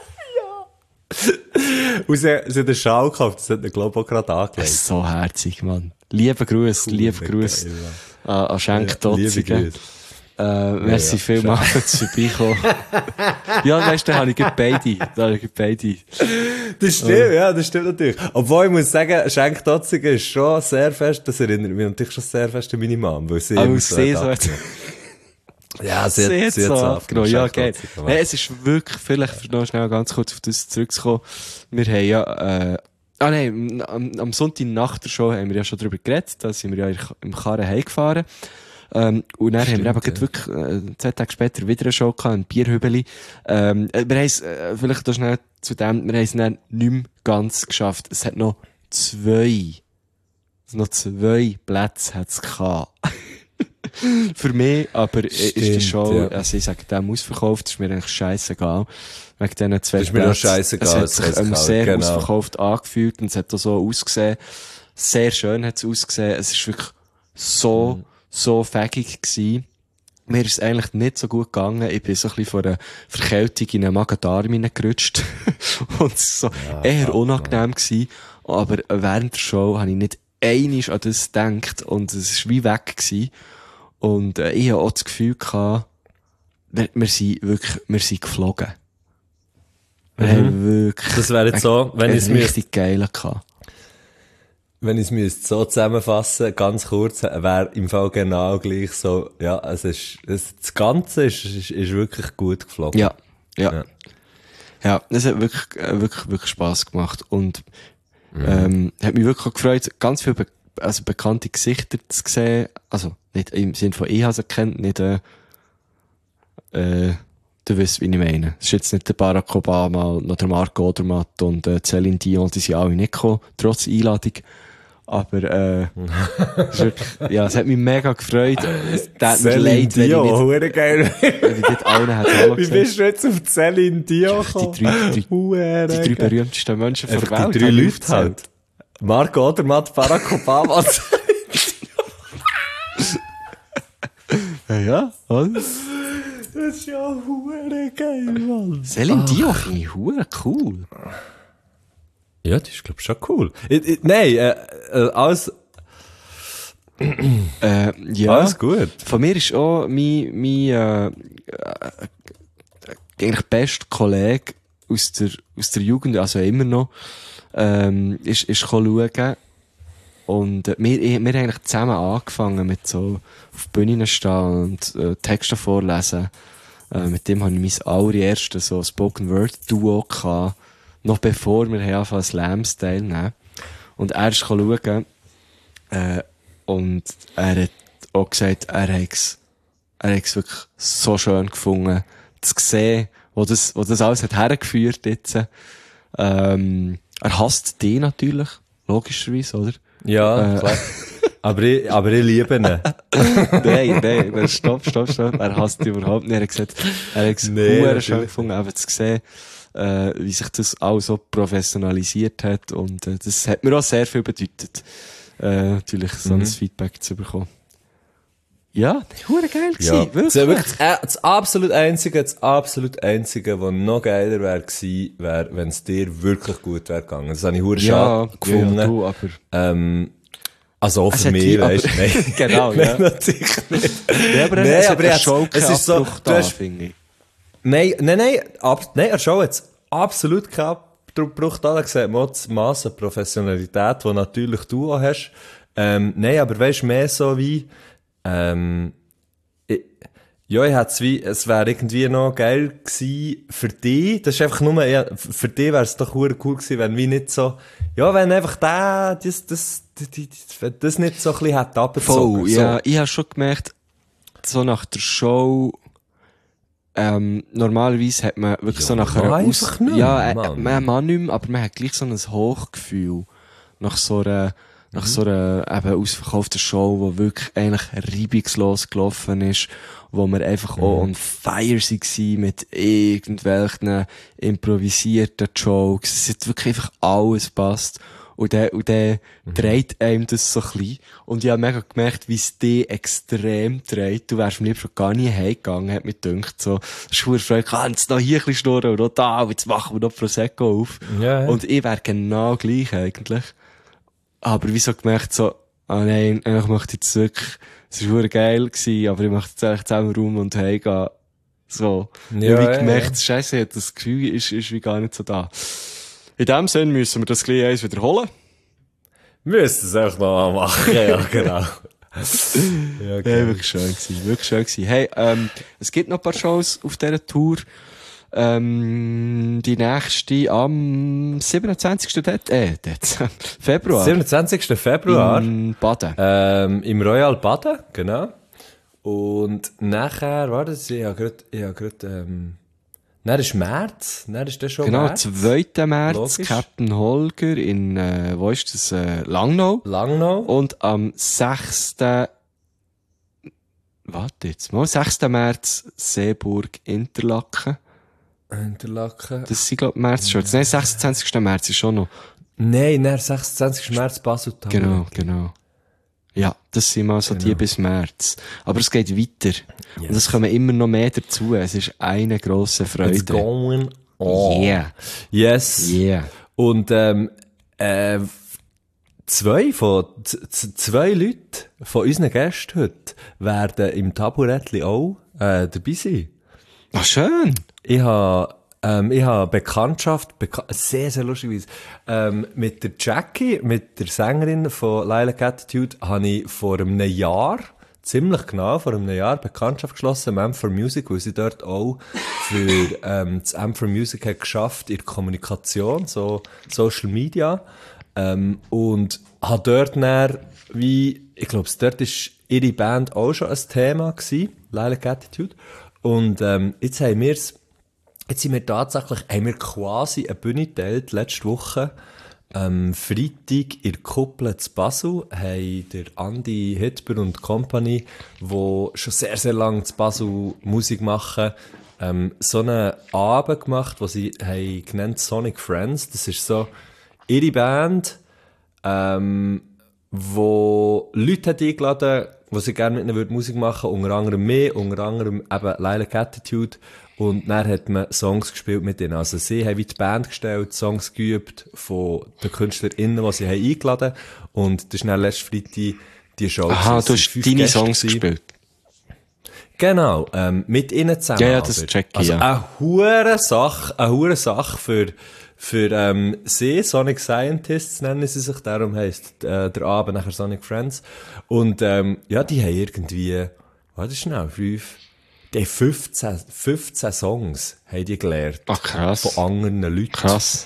Und sie, sie hat den Schal gekauft, das hat der Globo auch gerade Das angelegt. ist so herzig, Mann. Liebe Grüße, liebe Grüße Geil, an, an Schenk Liebe Dotzigen. Grüße. Äh, merci ja. vielmals fürs Vorbeikommen. Ja, weißt du, da habe ich gleich beide. Da habe ich gleich beide. Das stimmt, ja, das stimmt natürlich. Obwohl ich muss sagen, Schenk Dotzigen ist schon sehr fest, das erinnert mich natürlich schon sehr fest an meine Mom, weil sie Aber immer ich sehe so jetzt. Ja, sie Sie hat, hat sie so hat abgenommen. Ja, geil. Dotzigen Hey, es ist wirklich, vielleicht noch schnell ganz kurz auf das zurückzukommen. Wir haben ja, äh, ah nein, am, am Sonntag nach der Show haben wir ja schon darüber geredet. Da sind wir ja im Karren heimgefahren. Ähm, und dann haben wir eben ja. ja. wirklich, äh, zwei Tage später wieder eine Show gehabt, ein Bierhübeli. Ähm, äh, wir haben es, äh, vielleicht noch schnell zu dem, wir haben es dann nicht mehr ganz geschafft. Es hat noch zwei, also noch zwei Plätze hat's gehabt. Für mich, aber äh, ist die Stimmt, Show, ja. also ich sage, dem ausverkauft, ist mir eigentlich scheissegal. Wegen diesen zwei Das ist mir auch Plätzen. scheissegal, Es hat das sich weiss ähm, ich auch, sehr genau. ausverkauft angefühlt und es hat auch so ausgesehen. Sehr schön hat es ausgesehen. Es ist wirklich so, Mhm. so fägig gewesen. Mir ist es eigentlich nicht so gut gegangen. Ich bin so ein bisschen von einer Verkältung in einen Magen-Darm hineingerutscht. Und es war so Ja, eher fuck, unangenehm gewesen. Aber während der Show habe ich nicht einmal an das gedacht und es ist wie weg gewesen. Und äh, ich habe auch das Gefühl gehabt, wir, wir sind wirklich, wir sind geflogen. Wir Mhm. haben wirklich Das wäre jetzt so, wenn einen ich es müsste, richtig geilen gehabt. wenn ich es müsste so zusammenfassen, ganz kurz, wäre im Fall genau gleich so, ja, es ist, es, das Ganze ist, ist, ist wirklich gut geflogen. Ja, ja. Ja. Ja, es hat wirklich, äh, wirklich, wirklich Spass gemacht. Und, ähm, hat mich wirklich auch gefreut, ganz viele be also bekannte Gesichter zu sehen. Also, nicht im Sinne von ich habe sie kennt, nicht, äh, äh, du weißt, wie ich meine. Es ist jetzt nicht der Barack Obama, noch der Marc Odermatt und, äh, Céline Dion, die sind alle nicht gekommen, trotz Einladung. Aber, äh, es ist wirklich, ja, es hat mich mega gefreut. Es tut mir leid, wenn ich Dion, nicht, hure geil. wenn ich nicht allen hätte Hallo Wie gesagt. bist du jetzt auf Céline Dion Die gekommen? drei, die, Hure die drei geil. berühmtesten Menschen der Einfach Welt. die drei habe ich Leute aufgezählt. halt. Marco Odermatt, Barack Obama. Ja, ja. Und? Das ist ja hure geil, Mann. Celine Dion finde ich hure cool. Ja, das ist, glaub ich, schon cool. Ich, ich, nein, äh, äh, alles, Äh, ja. alles gut. Von mir ist auch mein, mein äh, äh, eigentlich bester Kollege aus der, aus der Jugend, also immer noch, ähm, ist, ist gekommen schauen. Und äh, wir, wir haben eigentlich zusammen angefangen mit so auf Bühnen stehen und äh, Texte vorlesen. Äh, mit dem habe ich mein allererstes so Spoken Word Duo gehabt, noch bevor wir haben angefangen Slams teilnehmen. Und er ist gekommen schauen, äh, und er hat auch gesagt, er hat es er hat es wirklich so schön gefunden, zu sehen, wo das, wo das alles hat hergeführt jetzt. Ähm, er hasst die natürlich, logischerweise, oder? Ja, Äh, klar. aber, ich, aber ich liebe ihn. nein, nein, stopp, stopp, stopp. Er hasst die überhaupt nicht. Er hat gesagt, er hat es Nee, nee, natürlich schön nicht. gefunden, eben zu sehen, äh, wie sich das auch so professionalisiert hat. Und äh, das hat mir auch sehr viel bedeutet, äh, natürlich so Mhm. ein Feedback zu bekommen. Ja, hure geil gewesen, Ja, wirklich. das, wirklich, äh, das absolut Einzige, das absolut Einzige, was noch geiler wäre gewesen, wäre, wenn es dir wirklich gut wäre gegangen. Das habe ich hure ja, schade gefunden. ja, du, aber... Ähm, also auch Es für hat mich, die- weißt du, aber- nein. Genau, ja. Nein, natürlich nicht. Ja, aber Nein, es hat aber eine jetzt- Show es ist so, Abbruch du da, hast- finde ich. Nein, nein, nein, ab, nein, er schaut jetzt absolut keinen Abbruch da. Er sieht mal das Mass an Professionalität, die natürlich du auch hast. Ähm, nein, aber weißt du, mehr so wie, ähm, ich, ja, ich hätte es wie, es wäre irgendwie noch geil gewesen für dich. Das ist einfach nur, ja, für dich wäre es doch cool gewesen, wenn wie nicht so, ja, wenn einfach der, das, das, das, das, wenn das nicht so ein bisschen hätte abgezogen. Voll, so. ja. Ich habe schon gemerkt, so nach der Show, ähm, normalerweise hat man wirklich Ja, so nach man einer einfach nicht mehr, ja, äh, Mann. man, man nicht mehr, aber man hat gleich so ein Hochgefühl nach so einer, nach so einer eben ausverkauften Show, wo wirklich eigentlich reibungslos gelaufen ist, wo wir einfach auch on fire waren mit irgendwelchen improvisierten Jokes. Es hat wirklich einfach alles passt. Und dann, und dann dreht einem das so ein bisschen. Und ich habe mega gemerkt, wie es dich extrem dreht. Du wärst am liebsten schon gar nie heimgegangen, hat mir gedacht. So, das ist Freude, kann jetzt noch hier ein bisschen schnurren und noch da, und jetzt machen wir noch Prosecco auf. Ja, ja. Und ich wäre genau gleich eigentlich. Aber wieso gemerkt so, ah nein, ich möchte jetzt wirklich, es war wirklich geil gewesen, aber ich möchte jetzt eigentlich zusammen rum und heimgehen. So. Ja, ich habe ja, wie gemerkt, ja. Scheiße, das Gefühl ist, ist wie gar nicht so da. In dem Sinne müssen wir das gleich eins wiederholen. Wir müssen es einfach noch mal machen, ja, genau. ja, Ja, okay. wirklich schön gewesen, wirklich schön gewesen. Hey, ähm, es gibt noch ein paar Shows auf dieser Tour. Ähm, die nächste am siebenundzwanzigsten Det äh, Dezember, Februar. siebenundzwanzigsten Februar In Baden. ähm, im Royal Baden, genau. Und nachher, warte, ich habe gerade, ich habe gerade, ähm, dann ist März, dann ist das schon Genau, März. zweiten März, Logisch. Captain Holger in, äh, wo ist das, äh, Langnau. Langnau. Und am sechsten Warte jetzt mal, sechsten März Seeburg Interlaken. Interlaken. Das sind, glaub ich, März schon. Nein, sechsundzwanzigsten März ist schon noch. Nein, dann sechsundzwanzigsten März Basel. Genau, genau. Ja, das sind mal so die Genau. bis März. Aber es geht weiter. Und es kommen immer noch mehr dazu. Es ist eine grosse It's Freude. going on. Yeah. Yes. Yeah. Und ähm, äh, zwei von z- z- zwei Leute von unseren Gästen heute werden im Taburettli auch äh, dabei sein. Ach, schön. Ich habe ähm, ich habe Bekanntschaft, beka sehr, sehr lustigerweise, ähm, mit der Jackie, mit der Sängerin von Lilac Attitude, habe ich vor einem Jahr, ziemlich genau vor einem Jahr, Bekanntschaft geschlossen, im M four Music, weil sie dort auch für ähm, das M four Music hat geschafft in der Kommunikation, so Social Media, ähm, und habe dort dann, wie, ich glaube, dort ist ihre Band auch schon ein Thema gewesen, Lilac Attitude, und ähm, jetzt haben wir es Jetzt sind wir tatsächlich, haben wir quasi eine Bühne geteilt, letzte Woche. Ähm, Freitag in der Kuppel zu Basel haben der Andi Hitber und Company, die schon sehr, sehr lange zu Basel Musik machen, ähm, so einen Abend gemacht, den sie haben genannt Sonic Friends. Das ist so ihre Band, ähm, wo Leute hat eingeladen, die sie gerne mit ihnen Musik machen würden, unter anderem mehr, unter anderem eben Lilac Attitude. Und dann hat man Songs gespielt mit ihnen. Also sie haben wie die Band gestellt, Songs geübt von den KünstlerInnen, die sie haben eingeladen haben. Und das ist dann letzten Freitag die Show. Aha, Es du sind hast fünf deine Gäste Songs gewesen. gespielt. Genau, ähm, mit ihnen zusammen. Ja, ja, das aber. check ich, Also ja. eine hure Sache, eine hure Sache für, für ähm, sie, Sonic Scientists nennen sie sich, darum heisst äh, der Abend nachher Sonic Friends. Und ähm, ja, die haben irgendwie, warte schnell, fünf, die haben fünfzehn, fünfzehn Songs haben die gelernt. Ach, krass. Von anderen Leuten. Krass.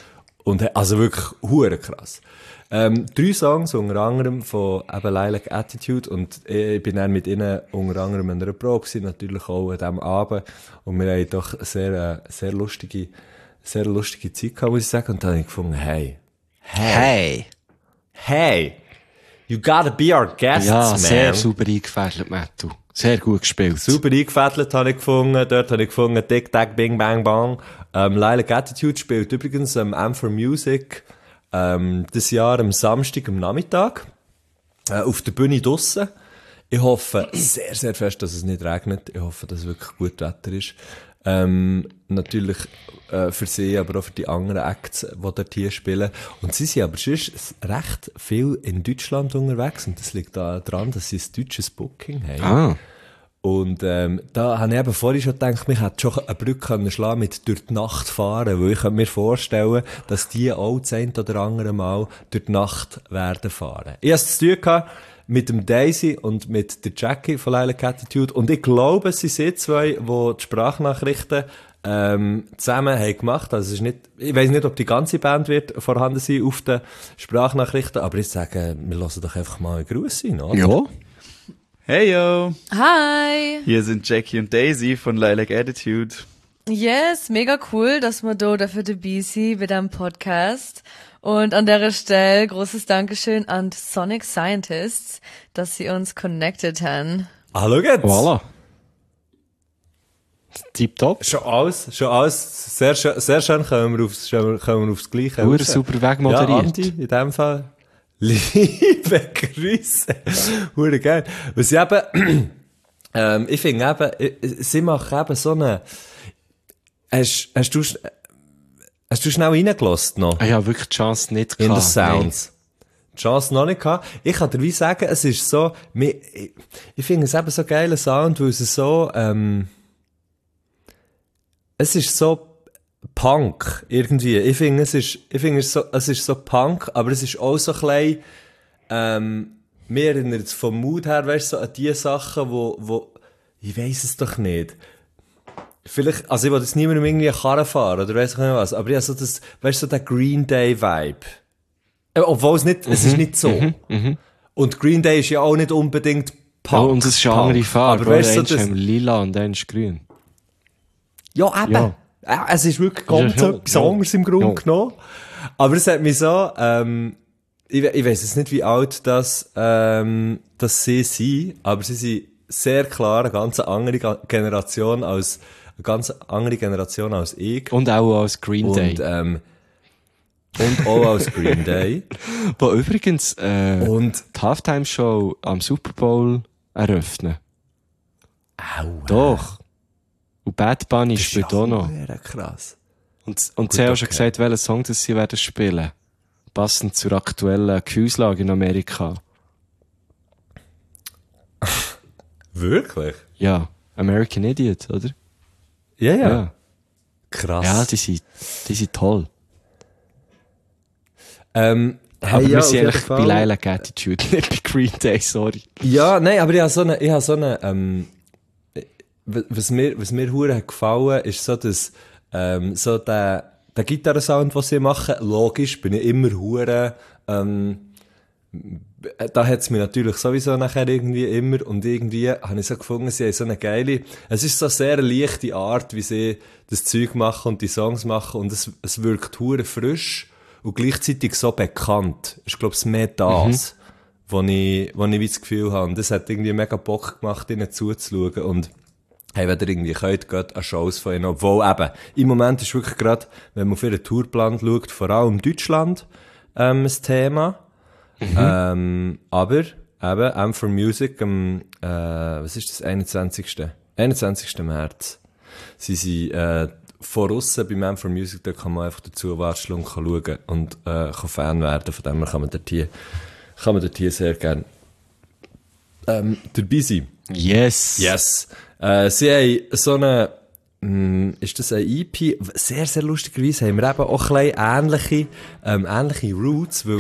Und, also wirklich hure krass. Ähm, drei Songs, unter anderem von eben Lilac Attitude, und ich bin dann mit ihnen unter anderem in einer Probe gewesen, natürlich auch an diesem Abend, und wir haben doch sehr, äh, sehr lustige, sehr lustige Zeit gehabt, muss ich sagen, und dann habe ich gefunden, hey, Hey! hey, you gotta be our guests, Ja, man. sehr sauber eingefädelt, Mattu. Sehr gut gespielt. Super eingefädelt habe ich gefunden. Dort habe ich gefunden, Tick, Tack, Bing, Bang, Bang. Ähm, Lilac Attitude spielt übrigens am ähm, M for Music ähm, dieses Jahr am Samstag am Nachmittag äh, auf der Bühne draussen. Ich hoffe sehr, sehr fest, dass es nicht regnet. Ich hoffe, dass es wirklich gut Wetter ist. Ähm, natürlich äh, für sie, aber auch für die anderen Acts, die dort hier spielen. Und sie sind aber sonst recht viel in Deutschland unterwegs. Und das liegt daran, dass sie ein deutsches Booking haben. Ah. Und ähm, da habe ich eben vorhin schon gedacht, mich hätte schon eine Brücke können schlagen mit durch die Nacht fahren, weil ich könnte mir vorstellen, dass die auch das eine oder andere Mal durch die Nacht werden fahren. Ich hatte es zu tun gehabt mit dem Daisy und mit der Jackie von Lilac Attitude, und ich glaube, es sind sie zwei, die die Sprachnachrichten ähm, zusammen haben gemacht. Also es ist nicht, ich weiss nicht, ob die ganze Band wird vorhanden sein auf den Sprachnachrichten, aber ich sage, wir lassen doch einfach mal einen Gruß sein, oder? Ja. Hey yo, Hi! hier sind Jackie und Daisy von Lilac Attitude. Yes, mega cool, dass wir da dafür dabei sind bei diesem Podcast. Und an der Stelle großes Dankeschön an Sonic Scientists, dass sie uns connected haben. Ah, schau jetzt! Voilà. Tipptopp. Schon alles, schon alles, sehr schön, sehr schön kommen wir aufs, kommen wir aufs Gleiche Hure raus. super Ja, wegmoderiert. Andi, in dem Fall. Liebe Grüße. Hure geil. Was ich eben, ähm, ich finde eben, sie machen eben so eine, hast, hast du, hast du schnell reingelassen noch? Ich habe wirklich die Chance nicht In gehabt. the Sounds. Die Chance noch nicht gehabt. Ich kann dir wie sagen, es ist so, ich, ich finde es eben so geiler Sound, weil es so, ähm, es ist so Punk, irgendwie. Ich finde, es ist, ich finde, es ist so, es ist so Punk, aber es ist auch so ein bisschen, ähm, mir erinnert es vom Mood her, weißt du, so an die Sachen, wo, wo, ich weiss es doch nicht. Vielleicht, also ich will jetzt niemandem irgendwie eine Karre fahren, oder weiss ich nicht was, aber ich habe so das, weißt du, so der Green Day Vibe. Äh, Obwohl es nicht, es ist nicht so. Mhm. Und Green Day ist ja auch nicht unbedingt Punk. Oh, und es ist eine andere Punk. Farbe. Aber weißt du, Eins so das, ist lila und eins ist grün. ja, eben. Ja. Ja, es ist wirklich ganz Ja, etwas ja. anderes im Grunde Ja. genommen. Aber es hat mich so, ähm, ich, we- ich weiss jetzt nicht, wie alt das, ähm, das sie sind, aber sie sind sehr klar eine ganz andere Ga- Generation als, eine ganz andere Generation als ich. Und auch als Green Day. Und, ähm, und auch als Green Day. Wo übrigens äh, Und, die Halftime-Show am Super Bowl eröffnen. au, Doch. Und Bad Bunny das ist spielt ja auch noch. verdammt krass. Und, und Gut, sie haben auch schon okay. gesagt, welchen Song das sie werden spielen. Passend zur aktuellen Gefühlslage in Amerika. Wirklich? Ja. American Idiot, oder? Ja, ja. Ja. Krass. Ja, die sind, die sind toll. ähm, Aber hey, ja, wir auf sind jeden eigentlich bei Fall. Lilac Attitude, nicht bei Green Day, sorry. Ja, nein, aber ich habe so eine, ich habe so eine, ähm, was mir, was mir hure hat gefallen, ist so, dass, ähm, so der, der Gitarrensound, den sie machen, logisch, bin ich immer hure, ähm, da hat's mir natürlich sowieso nachher irgendwie immer, und irgendwie habe ich so gefunden, sie haben so eine geile, es ist so eine sehr leichte Art, wie sie das Zeug machen und die Songs machen, und es, es wirkt hure frisch und gleichzeitig so bekannt. Ich glaube, es ist mehr das, wo ich, wo ich wie das Gefühl habe. Und das hat irgendwie mega Bock gemacht, ihnen zuzuschauen. Und hey, wenn ihr irgendwie könnt, geht an Shows von ihnen. Obwohl eben, im Moment ist wirklich gerade, wenn man auf ihren Tourplan schaut, vor allem Deutschland, ähm, das Thema. Ähm, aber, eben, M for Music, am, äh, was ist das, einundzwanzigsten einundzwanzigsten März. Sie sind, äh, von aussen beim M for Music, da kann man einfach dazu watschen und kann schauen und, äh, kann Fan werden. Von dem her kann man dort hier, kann man dort hier sehr gerne, ähm, dabei sein. Yes. Yes. Äh, sie haben so eine, mh, ist das ein E P? Sehr, sehr lustigerweise haben wir eben auch ein bisschen ähnliche, ähm, ähnliche Roots, weil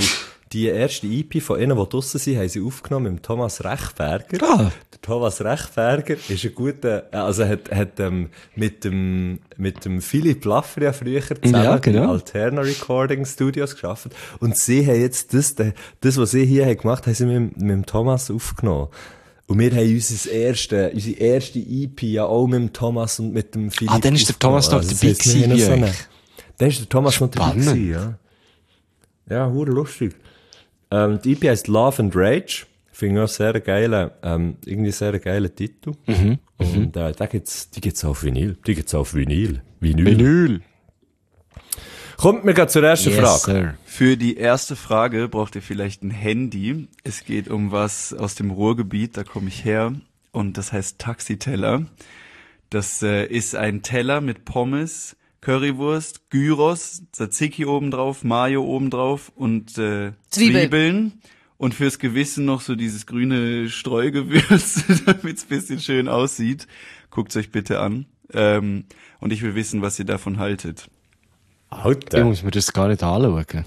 die erste E P von ihnen, die draussen sind, haben sie aufgenommen mit Thomas Rechberger. Ah. Der Thomas Rechberger ist ein guter, also hat, hat ähm, mit dem, mit dem Philipp Laffer ja früher zusammen Ja, genau. in Alterna Recording Studios gearbeitet. Und sie haben jetzt das, das, was sie hier haben gemacht, haben sie mit, mit dem Thomas aufgenommen. Und wir haben unser erste, unsere erste E P ja auch mit dem Thomas und mit dem Philipp. Ah, dann ist der Thomas noch aufgenommen. dabei das heisst, wir haben gewesen, so wie eine- euch. Dann ist der Thomas noch dabei Spannend. gewesen, ja. Ja, hure lustig. Ähm, die E P heisst Love and Rage. Finde ich auch sehr geilen, ähm, irgendwie sehr geilen Titel. Mhm. Und, äh, da gibt's, die gibt's auf Vinyl. Die gibt's auf Vinyl. Vinyl. Vinyl. Kommt mir grad zur ersten Yes, Frage. sir. Für die erste Frage braucht ihr vielleicht ein Handy. Es geht um was aus dem Ruhrgebiet, da komme ich her. Und das heißt Taxiteller. Das äh, ist ein Teller mit Pommes, Currywurst, Gyros, Tzatziki obendrauf, Mayo obendrauf und äh, Zwiebeln. Zwiebeln. Und fürs Gewissen noch so dieses grüne Streugewürz, damit es ein bisschen schön aussieht. Guckt's euch bitte an. Ähm, und ich will wissen, was ihr davon haltet. Alter. Ich muss mir das gar nicht anschauen.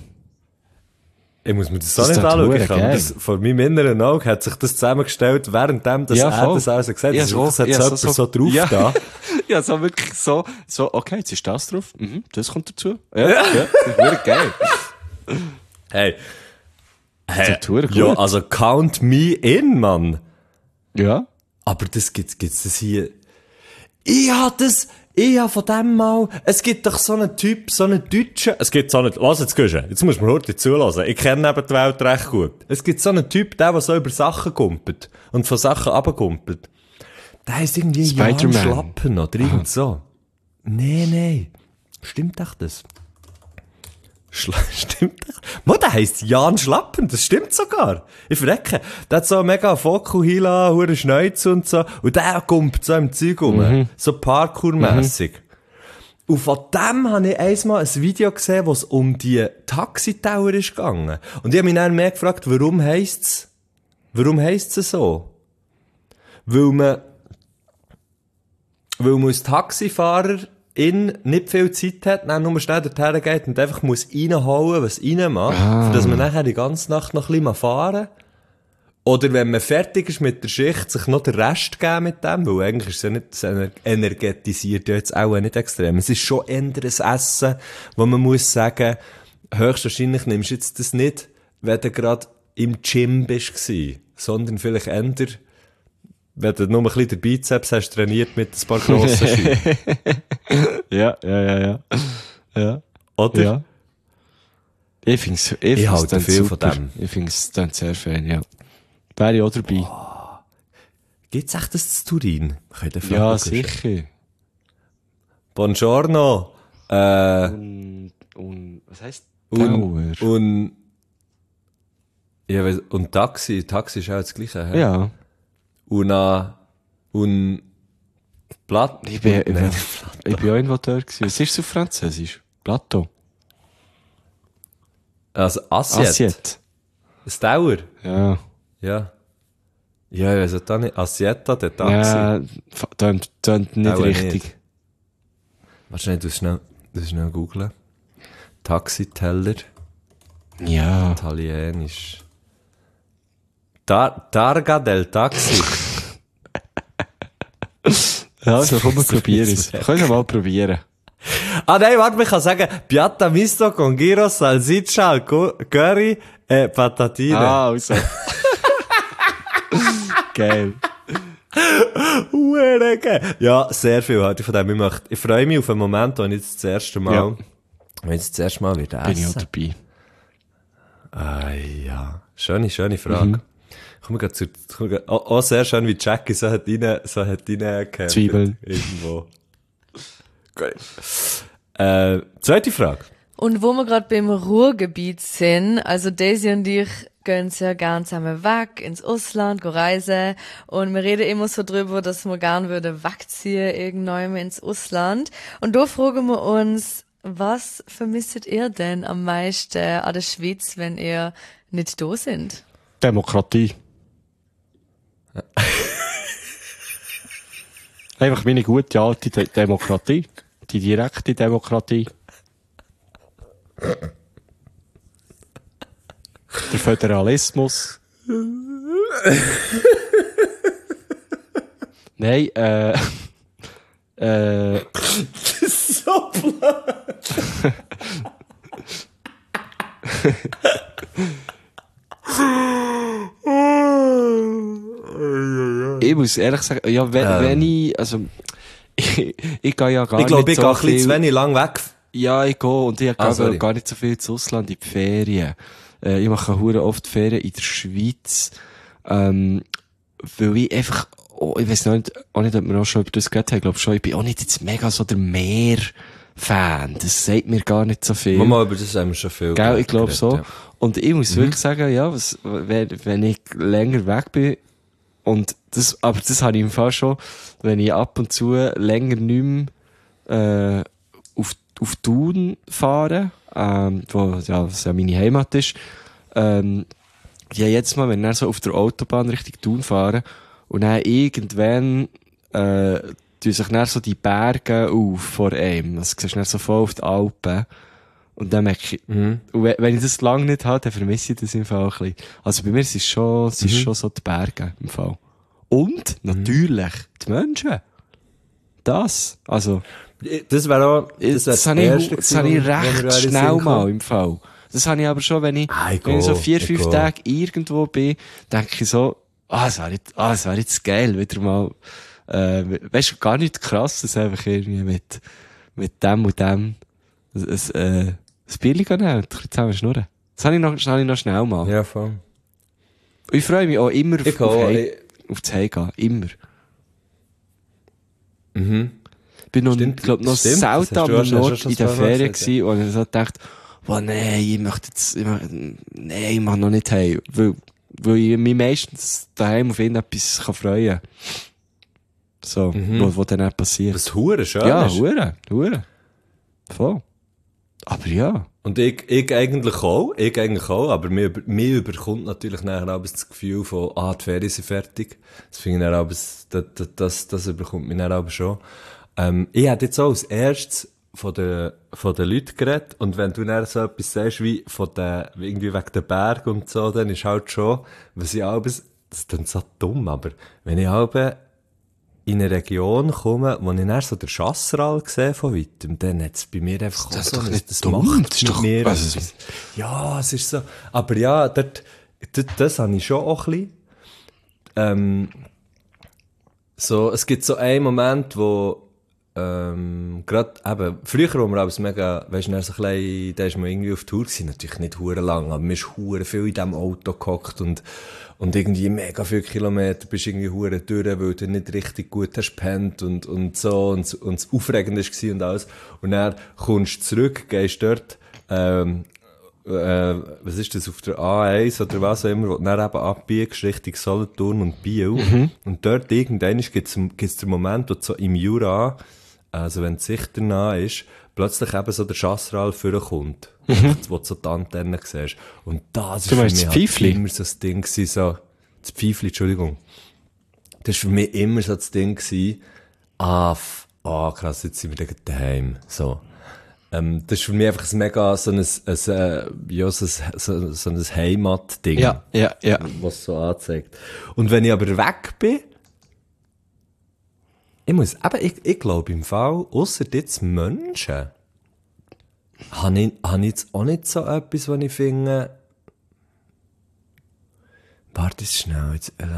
Ich muss mir das Das auch nicht ist doch anschauen. verdammt Ich habe geil. das, vor meinem inneren Auge hat sich das zusammengestellt, währenddem dass Ja, er voll. das alles gesagt hat. Ja, Das, so- das hat ja, so so- jemand so- so drauf ja. da. Ja, so wirklich so, so, okay, jetzt ist das drauf. Mhm, das kommt dazu. Ja, ja. Das ist wirklich geil. Hey. Hey. ist verdammt Ja, gut. also count me in, Mann. Ja. Aber das gibt's, gibt's das hier. Ich hab das, ich hab von dem mal, es gibt doch so einen Typ, so einen Deutschen, es gibt so einen, lass jetzt gehen, jetzt musst du mir heute zulassen. Ich kenne eben die Welt recht gut. Es gibt so einen Typ, der, der so über Sachen kumpelt und von Sachen runterkumpelt. Der heisst irgendwie Jan Spider-Man. Schlappen oder irgend so. Nee, nee. Stimmt echt das? Schla stimmt echt? Mo, der heisst Jan Schlappen, das stimmt sogar. Ich verrecke. Der hat so mega Fokuhila, hure Schnäuze und so. Und der kommt so im Zeug rum. Mhm. So Parkour-mässig. Und von dem habe ich einmal ein Video gesehen, wo es um die Taxi-Tower ist gegangen. Und ich habe mich dann mehr gefragt, warum heisst's, warum heisst's es so? Weil man, weil man als Taxifahrer in nicht viel Zeit hat, dann nur schnell dorthin geht und einfach muss reinhauen, was rein macht, Ah. für dass man nachher die ganze Nacht noch ein bisschen fahren kann. Oder wenn man fertig ist mit der Schicht, sich noch den Rest geben mit dem, weil eigentlich ist es ja nicht, es ener- energetisiert ja jetzt auch nicht extrem. Es ist schon eher ein Essen, wo man muss sagen, höchstwahrscheinlich nimmst du jetzt das nicht, wenn du gerade im Gym bist gsi, sondern vielleicht eher, wenn du nur ein bisschen den Bizeps hast trainiert mit ein paar grossen Schüben. Ja, ja, ja, ja. Ja. Oder? Ja. Ich find's, ich, Ich find's halte dann viel super. von dem. Ich find's dann sehr fein, ja. Wäre ich auch dabei. Gibt's echt das zu Turin? Könnt ihr Ja, fragen? sicher. Buongiorno. Äh, Und, und, was heisst und, Tower? und, ja, weiss- und Taxi, Taxi ist auch das Gleiche, hä? Ja. Und, äh, und, Platt, Ich bin, ich bin, Nein, ich bin auch Innovateur gewesen. Was ist es auf Französisch? Plateau. also Assiette. Assiette. Das Dauer. Ja. Ja. Ja, ich weiss auch nicht. Assietta, der Taxi. Ja, tönt, tönt nicht Auch richtig. nicht. Wahrscheinlich, du schnell, du schnell googlen. Taxiteller, Ja. italienisch. Tar Targa del Taxi. Ja, also komm, wir So probieren ist es. es. Können wir mal probieren. Ah nein, warte, man kann sagen, Piatta misto con gyros, salsiccia, al cu- curry, e patatine. Ah, also. Geil. Hure geil. Ja, sehr viel halt ich von dem. Ich, möchte, ich freue mich auf einen Moment, wo ich jetzt das erste Mal, Ja. wenn ich jetzt das erste Mal wieder Bin ich auch essen. dabei. Ah, ja. Schöne, schöne Frage. Mhm. Kommen wir grad zu, kommen wir grad, auch, auch sehr schön, wie Jackie so hat rein, so hat reingehört. Zwiebeln. Irgendwo. Gut. Äh, zweite Frage. Und wo wir gerade beim Ruhrgebiet sind, also Daisy und ich gehen sehr gern zusammen weg ins Ausland, go reisen. Und wir reden immer so drüber, dass wir gern würde wegziehen irgendwann ins Ausland. Und da fragen wir uns, was vermisst ihr denn am meisten an der Schweiz, wenn ihr nicht da sind? Demokratie. Einfach meine gute alte De Demokratie. Die direkte Demokratie. Der der Föderalismus. Nein, äh, äh, Das ist so blöd. ich muss ehrlich sagen, ja, wenn, Ähm. wenn ich, also, ich, ich gehe ja gar Ich glaube, nicht ich so gehe ein bisschen viel... zu wenig lang weg. Ja, ich gehe und ich Ah, gehe sorry. gar nicht so viel ins Ausland in die Ferien. Äh, ich mache hure oft Ferien in der Schweiz, ähm, weil ich einfach, oh, ich weiss nicht, auch nicht, ob wir auch schon über das geredet haben, ich glaube schon, ich bin auch nicht jetzt mega so der Meer-Fan. Das sagt mir gar nicht so viel. Mama, über das haben wir schon viel Gell, ich glaube geredet, so. ja. Und ich muss wirklich sagen, ja, was, wenn, wenn ich länger weg bin, und das, aber das habe ich im Fall schon, wenn ich ab und zu länger nicht mehr, äh, auf, auf Thun fahre, ähm, wo, ja, was ja meine Heimat ist, ähm, ja, jetzt mal, wenn ich dann so auf der Autobahn Richtung Thun fahre, und dann irgendwann, äh, tun sich dann so die Berge auf vor einem. Das siehst du dann so voll auf die Alpen. Und dann merke ich, Mhm. und wenn, wenn ich das lange nicht habe, dann vermisse ich das im Fall auch ein bisschen. Also bei mir ist es schon, es ist Mhm. schon so die Berge im Fall. Und natürlich die Menschen. Das. Also, Das wäre auch, das, wär das, habe ich, Erste das habe ich gewesen, wo- wo mir recht in den Sinn schnell kam. mal im Fall. Das habe ich aber schon, wenn ich, Ah, ich wenn ich so gehe, vier, ich fünf gehe. Tage irgendwo bin, denke ich so, ah, es wäre jetzt, ah, es wäre jetzt geil, wieder mal, äh, weißt du, gar nichts krasses, einfach irgendwie mit, mit dem und dem, ein, ein, äh, das Bierchen nehmen und ein bisschen zusammen schnurren. Das habe ich noch, das habe ich noch schnell mal. Ja, voll. Und ich freue mich auch immer Ich auf, auch, Hei- ich- auf das Heimgehen. Immer. Mhm. Ich bin noch, Stimmt, glaub, noch stimmt, das selten hast du- am hast du Nord schon in der zweimal Ferien gesagt, gewesen, und ich so dachte, oh nein, ich möchte jetzt, ich mach, nein, ich mach noch nicht heim. Weil, weil ich mich meistens daheim auf irgendetwas kann freuen. So, Mhm. wo, wo dann auch passiert. Was hure schön Ja, ist. hure, hure. Voll. Aber ja. Und ich, ich eigentlich auch, ich eigentlich auch, aber mir, über- mir überkommt natürlich nachher auch das Gefühl von, ah, die Ferien sind fertig. Das finde ich dann auch, das, das, das, das überkommt mich dann aber schon. Ähm, ich hätte jetzt auch als erstes von den, von den Leuten geredet, und wenn du dann so etwas sagst, wie von den, irgendwie wegen den Bergen und so, dann ist halt schon, was ich auch, das klingt so dumm, aber wenn ich auch in eine Region komme, wo ich dann so den Chasseral sehe von weitem, dann hat es bei mir einfach Das ist auch doch so, nicht das dumm, macht das ist mit doch- mir also- etwas. Ja, es ist so. Aber ja, dort, dort, das habe ich schon auch ein bisschen. Ähm, so, es gibt so einen Moment, wo ähm, gerade eben, früher, wo wir alles mega, weißt du, dann so ein bisschen, da ist man irgendwie auf Tour gewesen, natürlich nicht hure lang, aber man ist hure viel in diesem Auto gehockt und, und irgendwie mega viele Kilometer bist irgendwie hure durch, weil du nicht richtig gut hast gepennt und, und so, und, und es aufregend war und alles. Und dann kommst du zurück, gehst dort, ähm, äh, was ist das, auf der A eins oder was auch immer, wo du dann eben abbiegst, Richtung Solothurn und Biel. Mhm. Und dort irgendwann gibt es den Moment, wo du so im Jura, also wenn die Sicht danach ist, plötzlich eben so der Chasseral vorkommt, wo du so die Antennen siehst. Und das ist Du für meinst mich das halt Pfeifli? immer so das Ding gewesen, so, das Pfeifli, Entschuldigung. Das war für mich immer so das Ding gewesen, ah, f- ah, krass, jetzt sind wir dann daheim, so. Ähm, das ist für mich einfach ein mega, so ein, ein, äh, ja, so ein, so, so ein Heimatding. Ja, ja, ja. Was so anzeigt. Und wenn ich aber weg bin, ich muss, eben, ich, ich glaube im Fall, ausser jetzt Menschen, habe ich, habe ich jetzt auch nicht so etwas, was ich finde, warte jetzt schnell, jetzt, äh,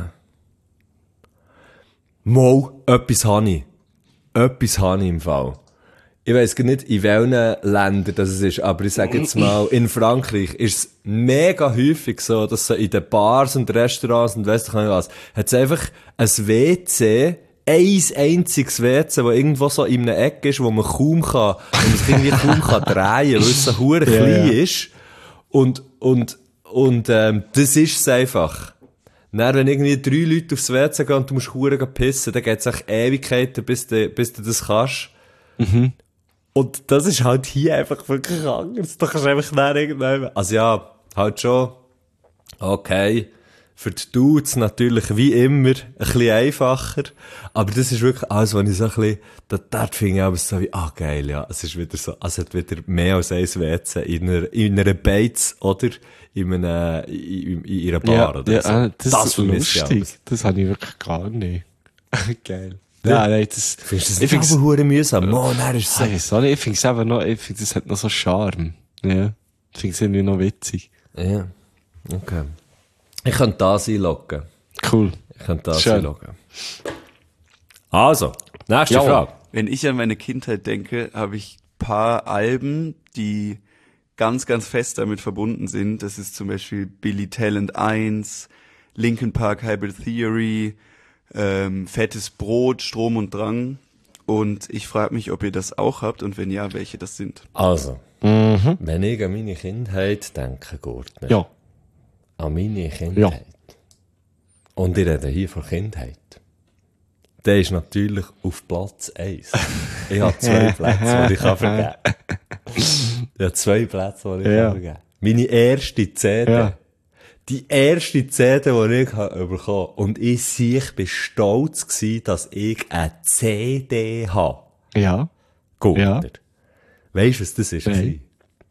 mal, etwas habe ich. Etwas habe ich im Fall. Ich weiss gar nicht, in welchen Ländern das ist, aber ich sage jetzt mal, in Frankreich ist es mega häufig so, dass so in den Bars und Restaurants und weiss ich nicht was, hat es einfach ein W C, ein einziges W C, das irgendwo so in einer Ecke ist, wo man kaum kann, wo man sich irgendwie kaum kann drehen, weil es so hure Ja, klein ja. ist. Und, und, und, ähm, das ist es einfach. Dann, wenn irgendwie drei Leute aufs W C gehen und du musst hure pissen, dann geht es echt Ewigkeiten, bis du, bis du das kannst. Und das ist halt hier einfach wirklich anders. Da kannst du einfach dann irgendwann, also ja, halt schon, okay, für die Dudes natürlich wie immer ein bisschen einfacher. Aber das ist wirklich alles, was ich so ein bisschen, da, dort finde ich aber so wie, ah, geil, ja. Es ist wieder so, also es hat wieder mehr als ein W C in einer, in einer Beiz oder in einer, in, in ihrer Bar Ja, oder ja, so. ah, das, das ist vermisse ich lustig. alles. Das habe ich wirklich gar nicht. Geil. Ja. Ja, nein, das, Findest du das ich nicht find's- aber verdammt mühsam? Mann, er ist so. Ah, ich weiß auch nicht, ich finde es einfach noch, ich finde es hat noch so Charme. Ja. Ich finde es irgendwie noch witzig. Ja, okay. Ich könnte das einloggen. Cool. Ich könnte das Schön. einloggen. Also, nächste Jawohl. Frage. Wenn ich an meine Kindheit denke, habe ich ein paar Alben, die ganz, ganz fest damit verbunden sind. Das ist zum Beispiel Billy Talent eins, Linkin Park Hybrid Theory, ähm, Fettes Brot, Strom und Drang. Und ich frage mich, ob ihr das auch habt und wenn ja, welche das sind. Also, Mhm. wenn ich an meine Kindheit denke, Gurtner, Ja. an meine Kindheit, Ja. und ich rede hier von Kindheit, der ist natürlich auf Platz eins. Ich habe zwei Plätze, die ich kann vergeben kann. Ich habe zwei Plätze, die ich Ja. kann vergeben kann. Meine erste C D. Ja. Die erste C D, die ich habe bekommen habe. Und ich, sie, ich bin stolz gewesen, dass ich eine C D habe. Ja. Gurtner. Ja. Weisst du, was das ist? Nein.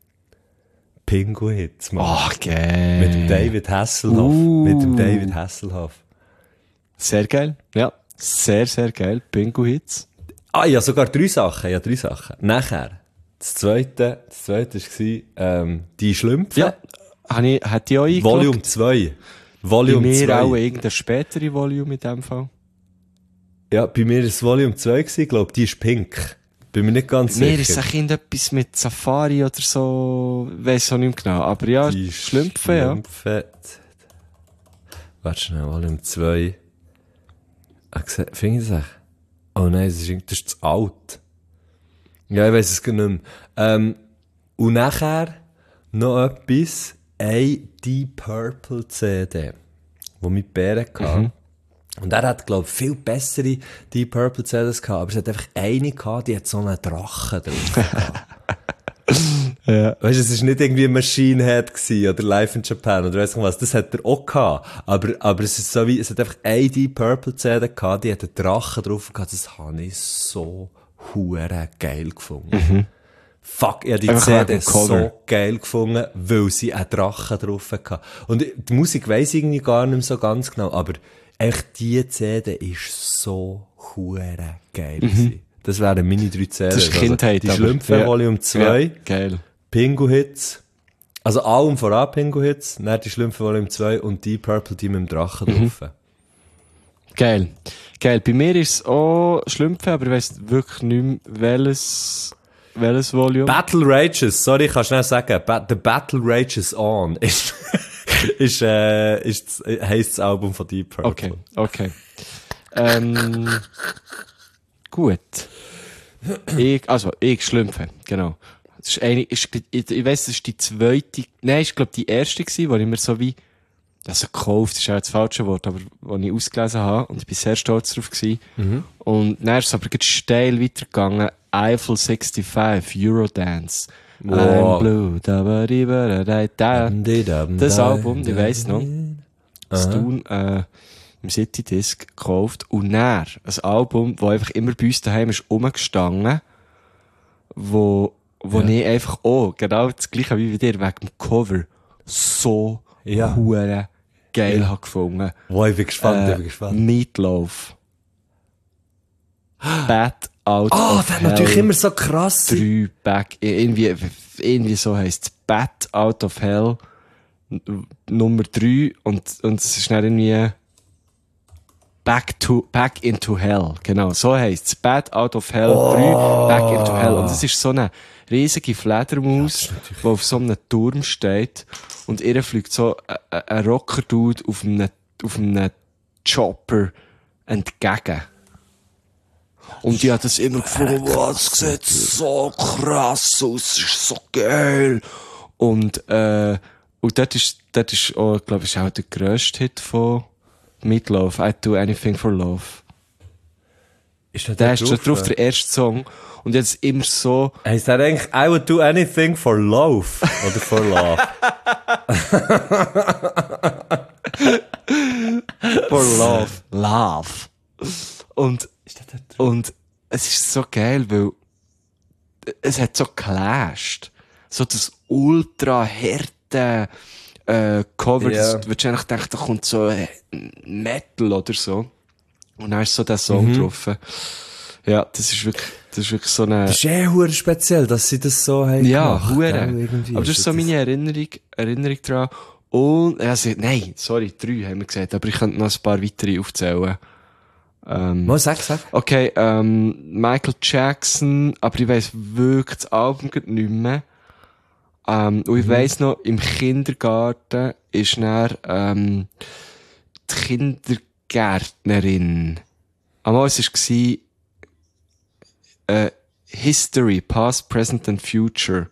Pinguins, Mann. Ach, geil. Mit dem David Hasselhoff. Uh. Mit dem David Hasselhoff. Sehr Sehr geil. Ja. Sehr, sehr geil. Bingo-Hits. Ah, ja, sogar drei Sachen. Ja, drei Sachen. Nachher. Das zweite, das zweite war, ähm, die Schlümpfe. Ja. Habe ich, hat die auch eingeloggt? Volume zwei. Bei Volume mir zwei. auch irgendeine spätere Volume in dem Fall. Ja, bei mir war es Volume zwei, ich glaube, die ist pink. Bin mir nicht ganz Mir ist sicher. es irgendetwas mit Safari oder so, weiss auch nicht mehr genau. Aber ja, Die Schlümpfe, ja. Schlümpfe. Warte schnell, Volume zwei. Ah, gese- finde ich das echt? Oh nein, das ist, irgendwie- das ist zu alt. Ja, ich weiss es gar nicht mehr. Ähm, und nachher noch etwas, eine Deep Purple C D, wo mit Bären hatte. Mhm. Und er hat, glaube ich, viel bessere Deep Purple C Ds gehabt, aber es hat einfach eine gehabt, die hat so einen Drachen drauf gehabt. Ja. Weißt du, es war nicht irgendwie Machine Head gewesen, oder Live in Japan oder weiss nicht was, das hat er auch gehabt. Aber, aber es ist so wie, es hat einfach eine Deep Purple C D gehabt, die hat einen Drachen drauf gehabt, das habe ich so hure geil gefunden. Fuck, ich habe die Einfach C wegen D dem Cover. so geil gefunden, weil sie einen Drachen drauf hatte. Und ich- die Musik weiss ich irgendwie gar nicht mehr so ganz genau, aber echt die C D ist so hure geil gewesen. Das wären meine drei C Ds. Das ist Kindheit, Die aber- Schlümpfe ja. Volume zwei. Ja, geil. Pingu-Hits. Also allem voran Pingu-Hits, dann die Schlümpfe Volume zwei und die Purple, die mit dem Drachen drauf. Geil. Geil. Bei mir ist es auch Schlümpfe, aber ich weiss wirklich nicht mehr, welches, welches Volume. Battle Rages, sorry, ich kann schnell sagen, ba The Battle Rages On ist, ist, äh, ist, heisst das Album von Deep Purple. Okay, okay. Ähm, gut. Ich, also, ich Schlümpfe, genau. Das ist eine, ist, ich, ich weiss, das ist die zweite, nein, ist, glaub, die erste gewesen, wo ich mir so wie, also gekauft, ist auch das falsche Wort, aber wo ich ausgelesen habe, und ich bin sehr stolz drauf gewesen. Mhm. Und dann ist es aber ganz steil weitergegangen, Eiffel sechsundfünfzig, Eurodance. Wow. I'm blue, da ba di ba da da da. Das Album, ich weiss noch, das Tun, äh, im City Disc gekauft. Und dann, ein Album, das einfach immer bei uns daheim ist rumgestanden, wo, wo Ja. ich einfach auch, genau das gleiche wie bei dir, wegen dem Cover, so Ja. hure geil Ja. habe gefunden. Wow, ich bin gespannt, ich Äh, bin gespannt. Meatloaf. Bad Out Ah, of der hat Hell. natürlich immer so krass. drei Back, irgendwie, irgendwie so heisst es Bad Out of Hell n- Nummer drei und, und es ist dann irgendwie Back to, Back into Hell. Genau, so heisst es. Bad Out of Hell drei, Back into Hell. Und es ist so eine riesige Fledermaus, die auf so einem Turm steht und ihr fliegt so ein, ein- ein Rocker-Dude auf einem, auf einem Chopper entgegen. Und ich habe das immer gefunden, wow, das sieht so krass aus, das ist so geil. Und, äh, und dort ist, dort ist auch, glaube ich, auch der grösste Hit von Meatloaf, I Do Anything for Love. Ist der, Der ist schon drauf, der erste Song. Und jetzt immer so, Heisst der eigentlich, I would do anything for love? Oder for love? For Love. Love. Und, und es ist so geil, weil es hat so geclasht. So das ultra harte äh, Cover, Ja. das würdest du eigentlich denken, da kommt so äh, Metal oder so. Und dann ist so der Song drauf. Ja, das ist wirklich, das ist wirklich so eine... Das ist eh hure speziell, dass sie das so haben Ja, gemacht, hure. gell, irgendwie. Aber das ist so meine Erinnerung, Erinnerung dran. Und, also, nein, sorry, drei haben wir gesagt, aber ich könnte noch ein paar weitere aufzählen. Ähm, Mal sag, sag. okay, ähm, Michael Jackson, aber ich weiss wirklich das Album gerade nicht mehr. Ähm, und ich weiss noch, im Kindergarten ist dann, ähm, die Kindergärtnerin. Einmal, es war, äh, History, Past, Present and Future.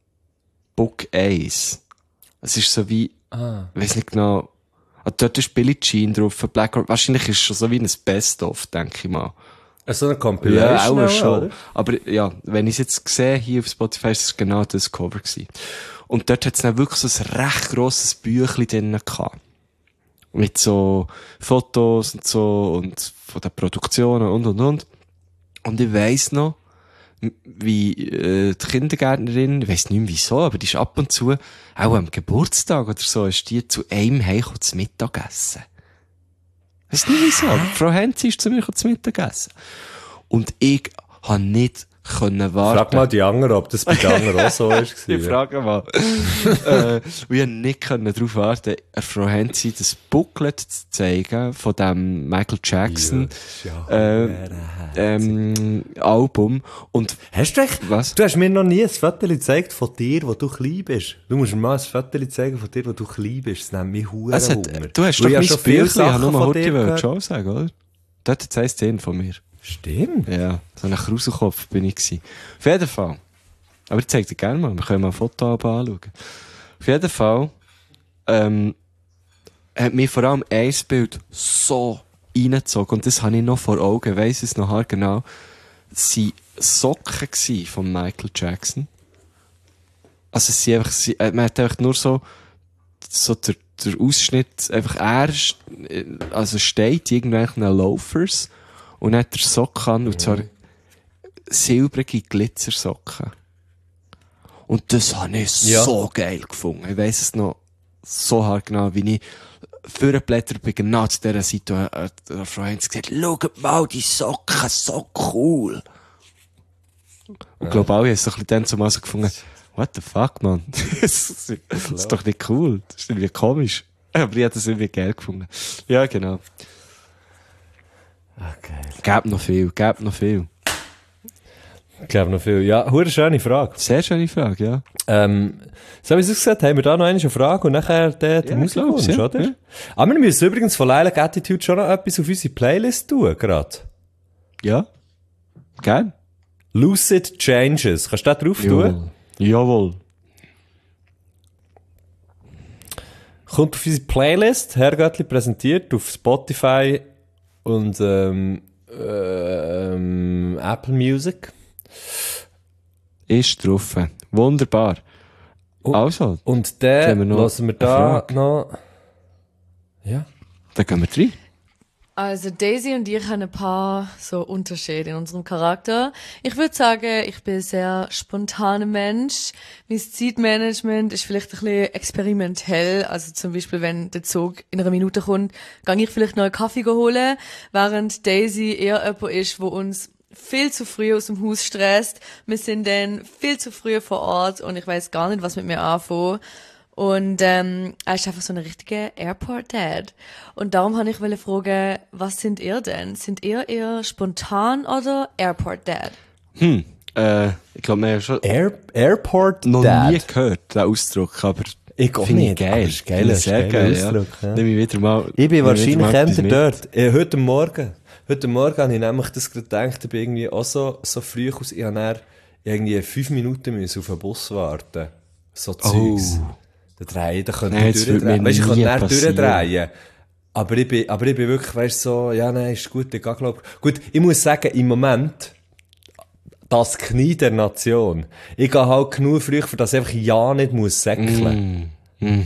Book eins. Es ist so wie, Ah. ich weiss nicht genau, ah, dort ist Billie Jean drauf, Black, wahrscheinlich ist es schon so wie ein Best-of, denke ich mal. So eine Compilation. Ja, auch auch, schon. oder? Aber ja, wenn ich es jetzt sehe, hier auf Spotify, ist es genau das Cover gewesen. Und dort hat es dann wirklich so ein recht grosses Büchlein drin gehabt. Mit so Fotos und so und von den Produktionen und und und. Und ich weiss noch, m- wie äh, die Kindergärtnerin, ich weiss nicht mehr wieso, aber die ist ab und zu, auch am Geburtstag oder so, ist die zu einem heimgekommen zum Mittagessen. Weiss nicht wieso, aber Frau Henzi ist zu mir gekommen zum Mittagessen. Und ich habe nicht können warten. Frag mal die anderen, ob das bei den anderen auch so ist. Ich frage mal. äh, und ich konnte nicht darauf warten, der Frau Henzi das Booklet zu zeigen von dem Michael Jackson äh, ähm, Album. Und Hast du echt, was? du hast mir noch nie ein Foto gezeigt von dir, wo du klein bist. Du musst mir mal ein Foto zeigen von dir, wo du klein bist. Das nimmt mich hure Es hat, Wunder. du hast Weil doch ich mein schon viele Büchlein, ich habe nur Sachen mal von dir heute gehört. schon sagen, oder? Dort hat es eine Szene von mir. Stimmt. Ja, so ein Kruselkopf bin ich gewesen. Auf jeden Fall. Aber ich zeig dir gerne mal, wir können mal ein Foto anschauen. Auf jeden Fall, ähm, hat mich vor allem ein Bild so reingezogen, und das habe ich noch vor Augen, weiss es noch genau. Es waren Socken gsi von Michael Jackson. Also es sind einfach, sie, äh, man hat einfach nur so, so der, der Ausschnitt, einfach er, st- äh, also steht irgendwelchen Loafers, und dann hat er Socken an, und zwar silbrige Glitzersocken. Und das habe ich Ja. so geil gefunden. Ich weiss es noch so hart genau, wie ich vorgeblättert bin, genau zu dieser Seite, äh, der Frau Heinz gesagt, schaut mal, die Socken, so cool. Und ich glaube, alle haben es so ein bisschen dann zumal so gefunden, what the fuck, man? das, ist, das ist doch nicht cool. Das ist irgendwie komisch. Aber ich habe das irgendwie geil gefunden. Ja, genau. Okay. Gäbe noch viel, gäbe noch viel. Ich glaube noch viel. Ja, hure schöne Frage. Sehr schöne Frage, ja. Ähm, so wie es gesagt, haben wir da noch eine Frage und nachher der, der Ja, Musikwunsch, glaub's, ja. oder? Ja. Aber wir müssen übrigens von Lilac Attitude schon noch etwas auf unsere Playlist tun, gerade. Ja. Gern. Lucid Changes. Kannst du da drauf tun? Jawohl. Kommt auf unsere Playlist, Herr Göttli präsentiert auf Spotify und ähm, ähm, Apple Music. Ist drauf. Wunderbar. Oh. Also, Und Jetzt haben wir dann noch lassen wir eine da Frage. noch... Ja. dann gehen wir rein. Also Daisy und ich haben ein paar so Unterschiede in unserem Charakter. Ich würde sagen, ich bin ein sehr spontaner Mensch. Mein Zeitmanagement ist vielleicht ein bisschen experimentell. Also zum Beispiel, wenn der Zug in einer Minute kommt, gehe ich vielleicht noch einen Kaffee holen, während Daisy eher jemand ist, wo uns viel zu früh aus dem Haus stresst. Wir sind dann viel zu früh vor Ort und ich weiß gar nicht, was mit mir anfangen. Und ähm, er ist einfach so ein richtiger Airport-Dad. Und darum habe ich wollte fragen, was sind ihr denn? Sind ihr eher spontan oder Airport-Dad? Hm. Äh, ich glaube, wir haben schon Air, Airport noch Dad. nie gehört, den Ausdruck, aber Ich auch finde ich nicht, geil. aber ist geil, Finde ich ist sehr geil geil, ja. Ausdruck, ja. Nehme ich wieder mal, Ich bin nehme wahrscheinlich wieder mal etwas eher mit. dort. Äh, heute Morgen. Heute Morgen habe ich nämlich das gerade gedacht, ich bin irgendwie auch so, so früh aus. Ich habe dann irgendwie fünf Minuten müssen auf den Bus warten. So Zeugs. Da drehen, da könnte Nein, ich das würde durchdrehen. mir Weißt du, ich nie könnte dann passieren. durchdrehen. Aber ich bin, aber ich bin wirklich, weißt du, so, ja, nein, ist gut, ich gehe, glaub. Gut, ich muss sagen, im Moment, das Knie der Nation. Ich gehe halt genug früh, für das ich einfach ja nicht muss säckeln. Mhm. Und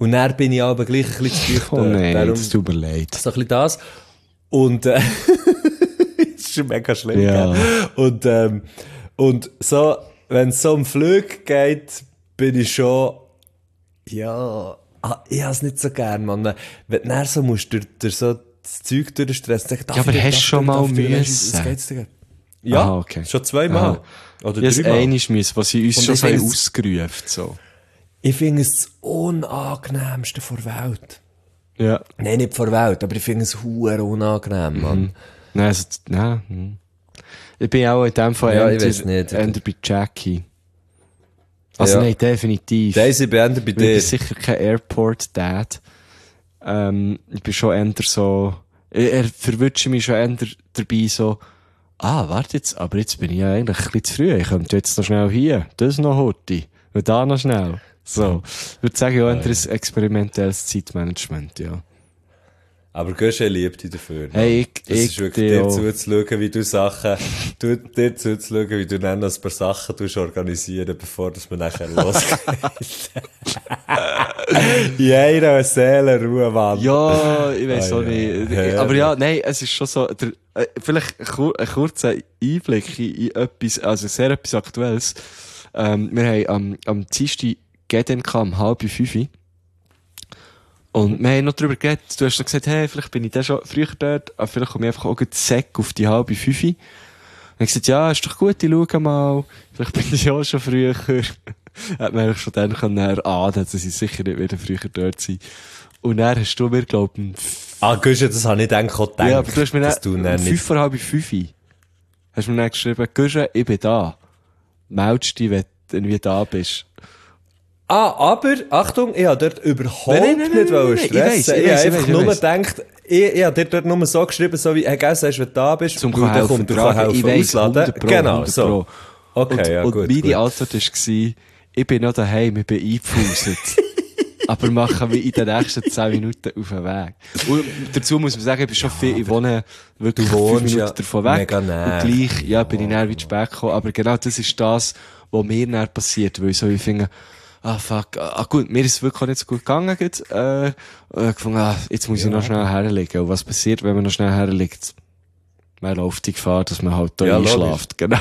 Und dann bin ich aber gleich ein bisschen zu früh Oh dort. nein, Darum, das tut mir leid. so ein bisschen das. Und, äh, das ist schon mega schlimm, Ja. gell? Und, ähm, und so, wenn es so um Flüge geht, bin ich schon, ja, ah, ich hab's nicht so gern, Mann. Wenn du dann so musst, durch, durch so das Zeug durchstressen, Ja, aber hast du schon mal müssen? Was geht's dir? Ja, Aha, okay. schon zweimal. Aha. Oder Ja, das dreimal. eine ist müssen, was sie uns Und schon ich so find's- ausgerufen so. Ich finde es das Unangenehmste der Welt. Ja. Nein, nicht der Welt, aber ich finde es huere unangenehm, Mann. Nein, also, nein. hm. Ich bin auch in dem Fall Ja, eher, ich weiss nicht. eher bei Jackie. Also Ja. nein, definitiv. Daisy beendet bei Ich bin dir. sicher kein Airport-Dad. Ähm, ich bin schon eher so, er er verwünscht mich schon eher dabei so, ah, warte jetzt, aber jetzt bin ich ja eigentlich ein bisschen zu früh. Ich könnte jetzt noch schnell hier, das noch heute, und da noch schnell. So. Ich würde sagen, ja, eher ein experimentelles Zeitmanagement, ja. Aber Gösche liebt dich dafür. Hey, ich- das ich ist wirklich dir dir auch. zuzuschauen, wie du Sachen, du, dir zuzuschauen, wie du dann noch ein paar Sachen tust organisieren, bevor das man nachher losgeht. In einer Seelenruhe, Mann. Ja, ich weiß Ah, auch ja. nicht. Ja. Aber ja, nein, es ist schon so, der, äh, vielleicht ein, kur ein kurzer Einblick in, in etwas, also sehr etwas Aktuelles. Ähm, wir haben am, am Dienstag G D N K um halb fünf. Und wir haben noch darüber geredet, du hast so gesagt, hey, vielleicht bin ich dann schon früher dort, aber vielleicht komme ich einfach auch gleich Sack auf die halbe fünf. Und ich habe gesagt, ja, ist doch gut, ich schaue mal, vielleicht bin ich auch schon früher. Hat man eigentlich schon dann können erahnen, dass ich sicher nicht wieder früher dort sein. Und dann hast du mir, glaub ich, Ah, Gösche, das habe ich dann auch gedacht. ja, aber du hast mir dass dann, du um dann fünf nicht... vor halb fünf, hast du mir dann geschrieben, Guschen, ich bin da. Meldest dich, wenn du irgendwie da bist. Ah, aber, Achtung, ich habe dort überhaupt Nein, nein, nein, nicht nein, wollen nein, nein, ich weiss, stressen. ich Ich weiss, habe ich einfach weiss, ich nur weiss. gedacht, ich, ich habe dir dort nur so geschrieben, so wie, hey, gell, sagst du, wenn du da bist, Zum weil der helfen, kommt, du tragen. kannst Ich helfen, weiss, ausladen. hundert Pro, Genau, hundert so. Pro. Okay, und, ja, und gut, meine gut. Antwort war, ich bin noch daheim, ich bin eingepfuset. Aber machen wir in den nächsten zehn Minuten auf den Weg. Und dazu muss man sagen, ich bin schon viel, ich wohne wirklich Du fünf wohnst Minuten ja davon weg. mega nah. Und gleich, ja, bin ich näher wie zu spät gekommen. Aber genau das ist das, was mir näher passiert, weil ich so, ich finde, ah, fuck, ah, gut, mir ist es wirklich auch nicht so gut gegangen, jetzt, äh, äh, gefunden, ah, jetzt muss ich noch schnell herlegen. Und was passiert, wenn man noch schnell herlegt? Man läuft die Gefahr, dass man halt da Ja, einschläft. Genau.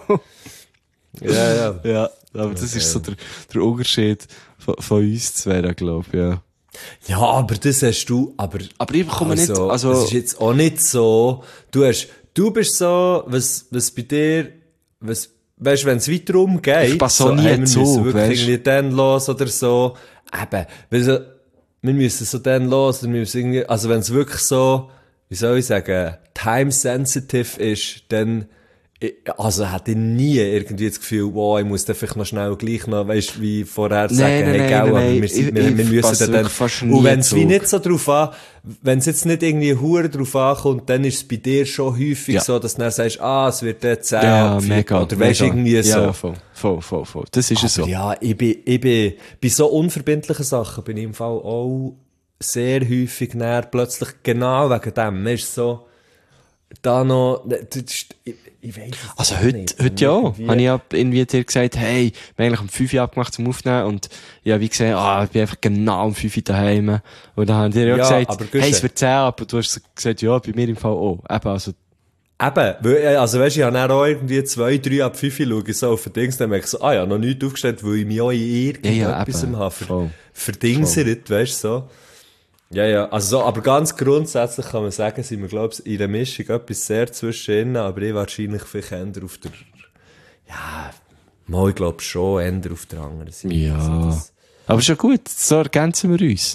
Ja, ja. Ja, aber das ist so der, der Unterschied von, von uns zwei, glaube ich, ja. Ja, aber das hast du, aber... Aber ich bekomme nicht, Also, also, es ist jetzt auch nicht so, du hast, du bist so, was, was bei dir, was, weißt, wenn es weiter umgeht, Ich passe auch so, nie hey, wir Zug, müssen wirklich weisst? irgendwie dann los oder so, eben, weil so, wir müssen so dann los, oder wir müssen irgendwie, also wenn es wirklich so, wie soll ich sagen, time sensitive ist, dann, ich- also hätte ich nie irgendwie das Gefühl, wow, ich muss da vielleicht noch schnell gleich noch, weißt, wie vorher sagen, Nein, nein, hey, nein, gell, nein, aber nein, wir, sind, ich- wir, ich wir müssen passe dann, wirklich fast und nie wenn es wie Zug. nicht so drauf an, wenn es jetzt nicht irgendwie hure drauf ankommt, dann ist es bei dir schon häufig Ja. so, dass du dann sagst, ah, es wird dort zehn, ja, vier, mega. oder weißt, mega. irgendwie so. Ja, voll, voll, voll, voll. Das ist es Aber so. ja, ich bin, ich bin, bei so unverbindlichen Sachen bin ich im Fall auch sehr häufig näher, plötzlich genau wegen dem. Man ist so, da noch, das ist, ich, ich weiss es Also auch heute, nicht. heute ja. Irgendwie- Habe ich ja irgendwie dir gesagt, hey, wir haben eigentlich um fünf Uhr abgemacht zum Aufnehmen und ja, wie gesagt, ah, ich bin einfach genau um fünf Uhr daheim. Und dann haben die ja, Ja, gesagt, aber hey, Guschen- es wird zehn ab und du hast gesagt, ja, bei mir im Fall auch. Eben, also, Eben, weil, also weisst, ich habe dann auch irgendwie zwei, drei ab fünf schaue so auf den Dings, dann merke ich so, ah ja, noch nichts aufgestellt, weil ich mich auch in irgendetwas Ja, ja, eben. habe ver, Voll. verdingselt, weisst du, so. Ja, ja, also so, aber ganz grundsätzlich kann man sagen, sind wir, glaube ich, in der Mischung etwas sehr zwischen ihnen, aber ich wahrscheinlich vielleicht eher auf der, ja, mal, ich glaube schon, eher auf der anderen Seite. ja. Also das, Aber schon gut, so ergänzen wir uns.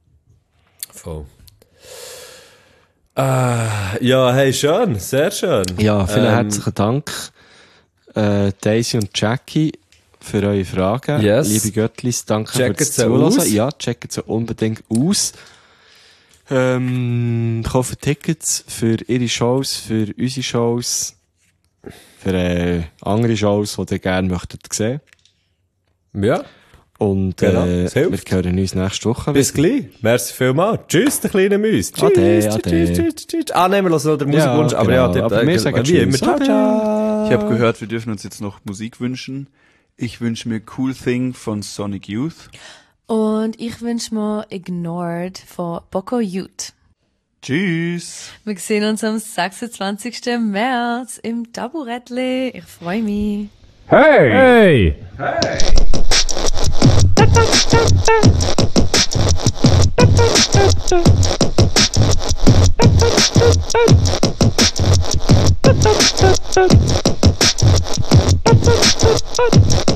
voll. Äh, ja, hey, schön, sehr schön. Ja, vielen Ähm, herzlichen Dank, äh, Daisy und Jackie, für eure Fragen. Yes. Liebe Göttlis, danke Checkt fürs sie Zuhören. aus. Ja, checkt sie unbedingt aus. Ähm, kaufen Tickets für ihre Shows, für unsere Shows, für äh, andere Shows, die ihr gerne möchtet sehen. Ja, Und Genau, äh, es wir hilft. hören uns nächste Woche bis gleich. Merci vielmals. Tschüss, der kleine Müs. Tschüss, Ade, tschüss, ade. tschüss, tschüss, tschüss. Ah, nehmen wir noch den Musikwunsch. Ja, aber ja, genau. der, Aber der, wir sagen wie immer. tschüss. Ciao, Ade. ciao. Ich habe gehört, wir dürfen uns jetzt noch Musik wünschen. Ich wünsche mir Cool Thing von Sonic Youth. Und ich wünsche mir Ignored von Boko Youth. Tschüss. Wir sehen uns am sechsundzwanzigsten März im Taburettli. Ich freue mich. Hey! Hey! Hey!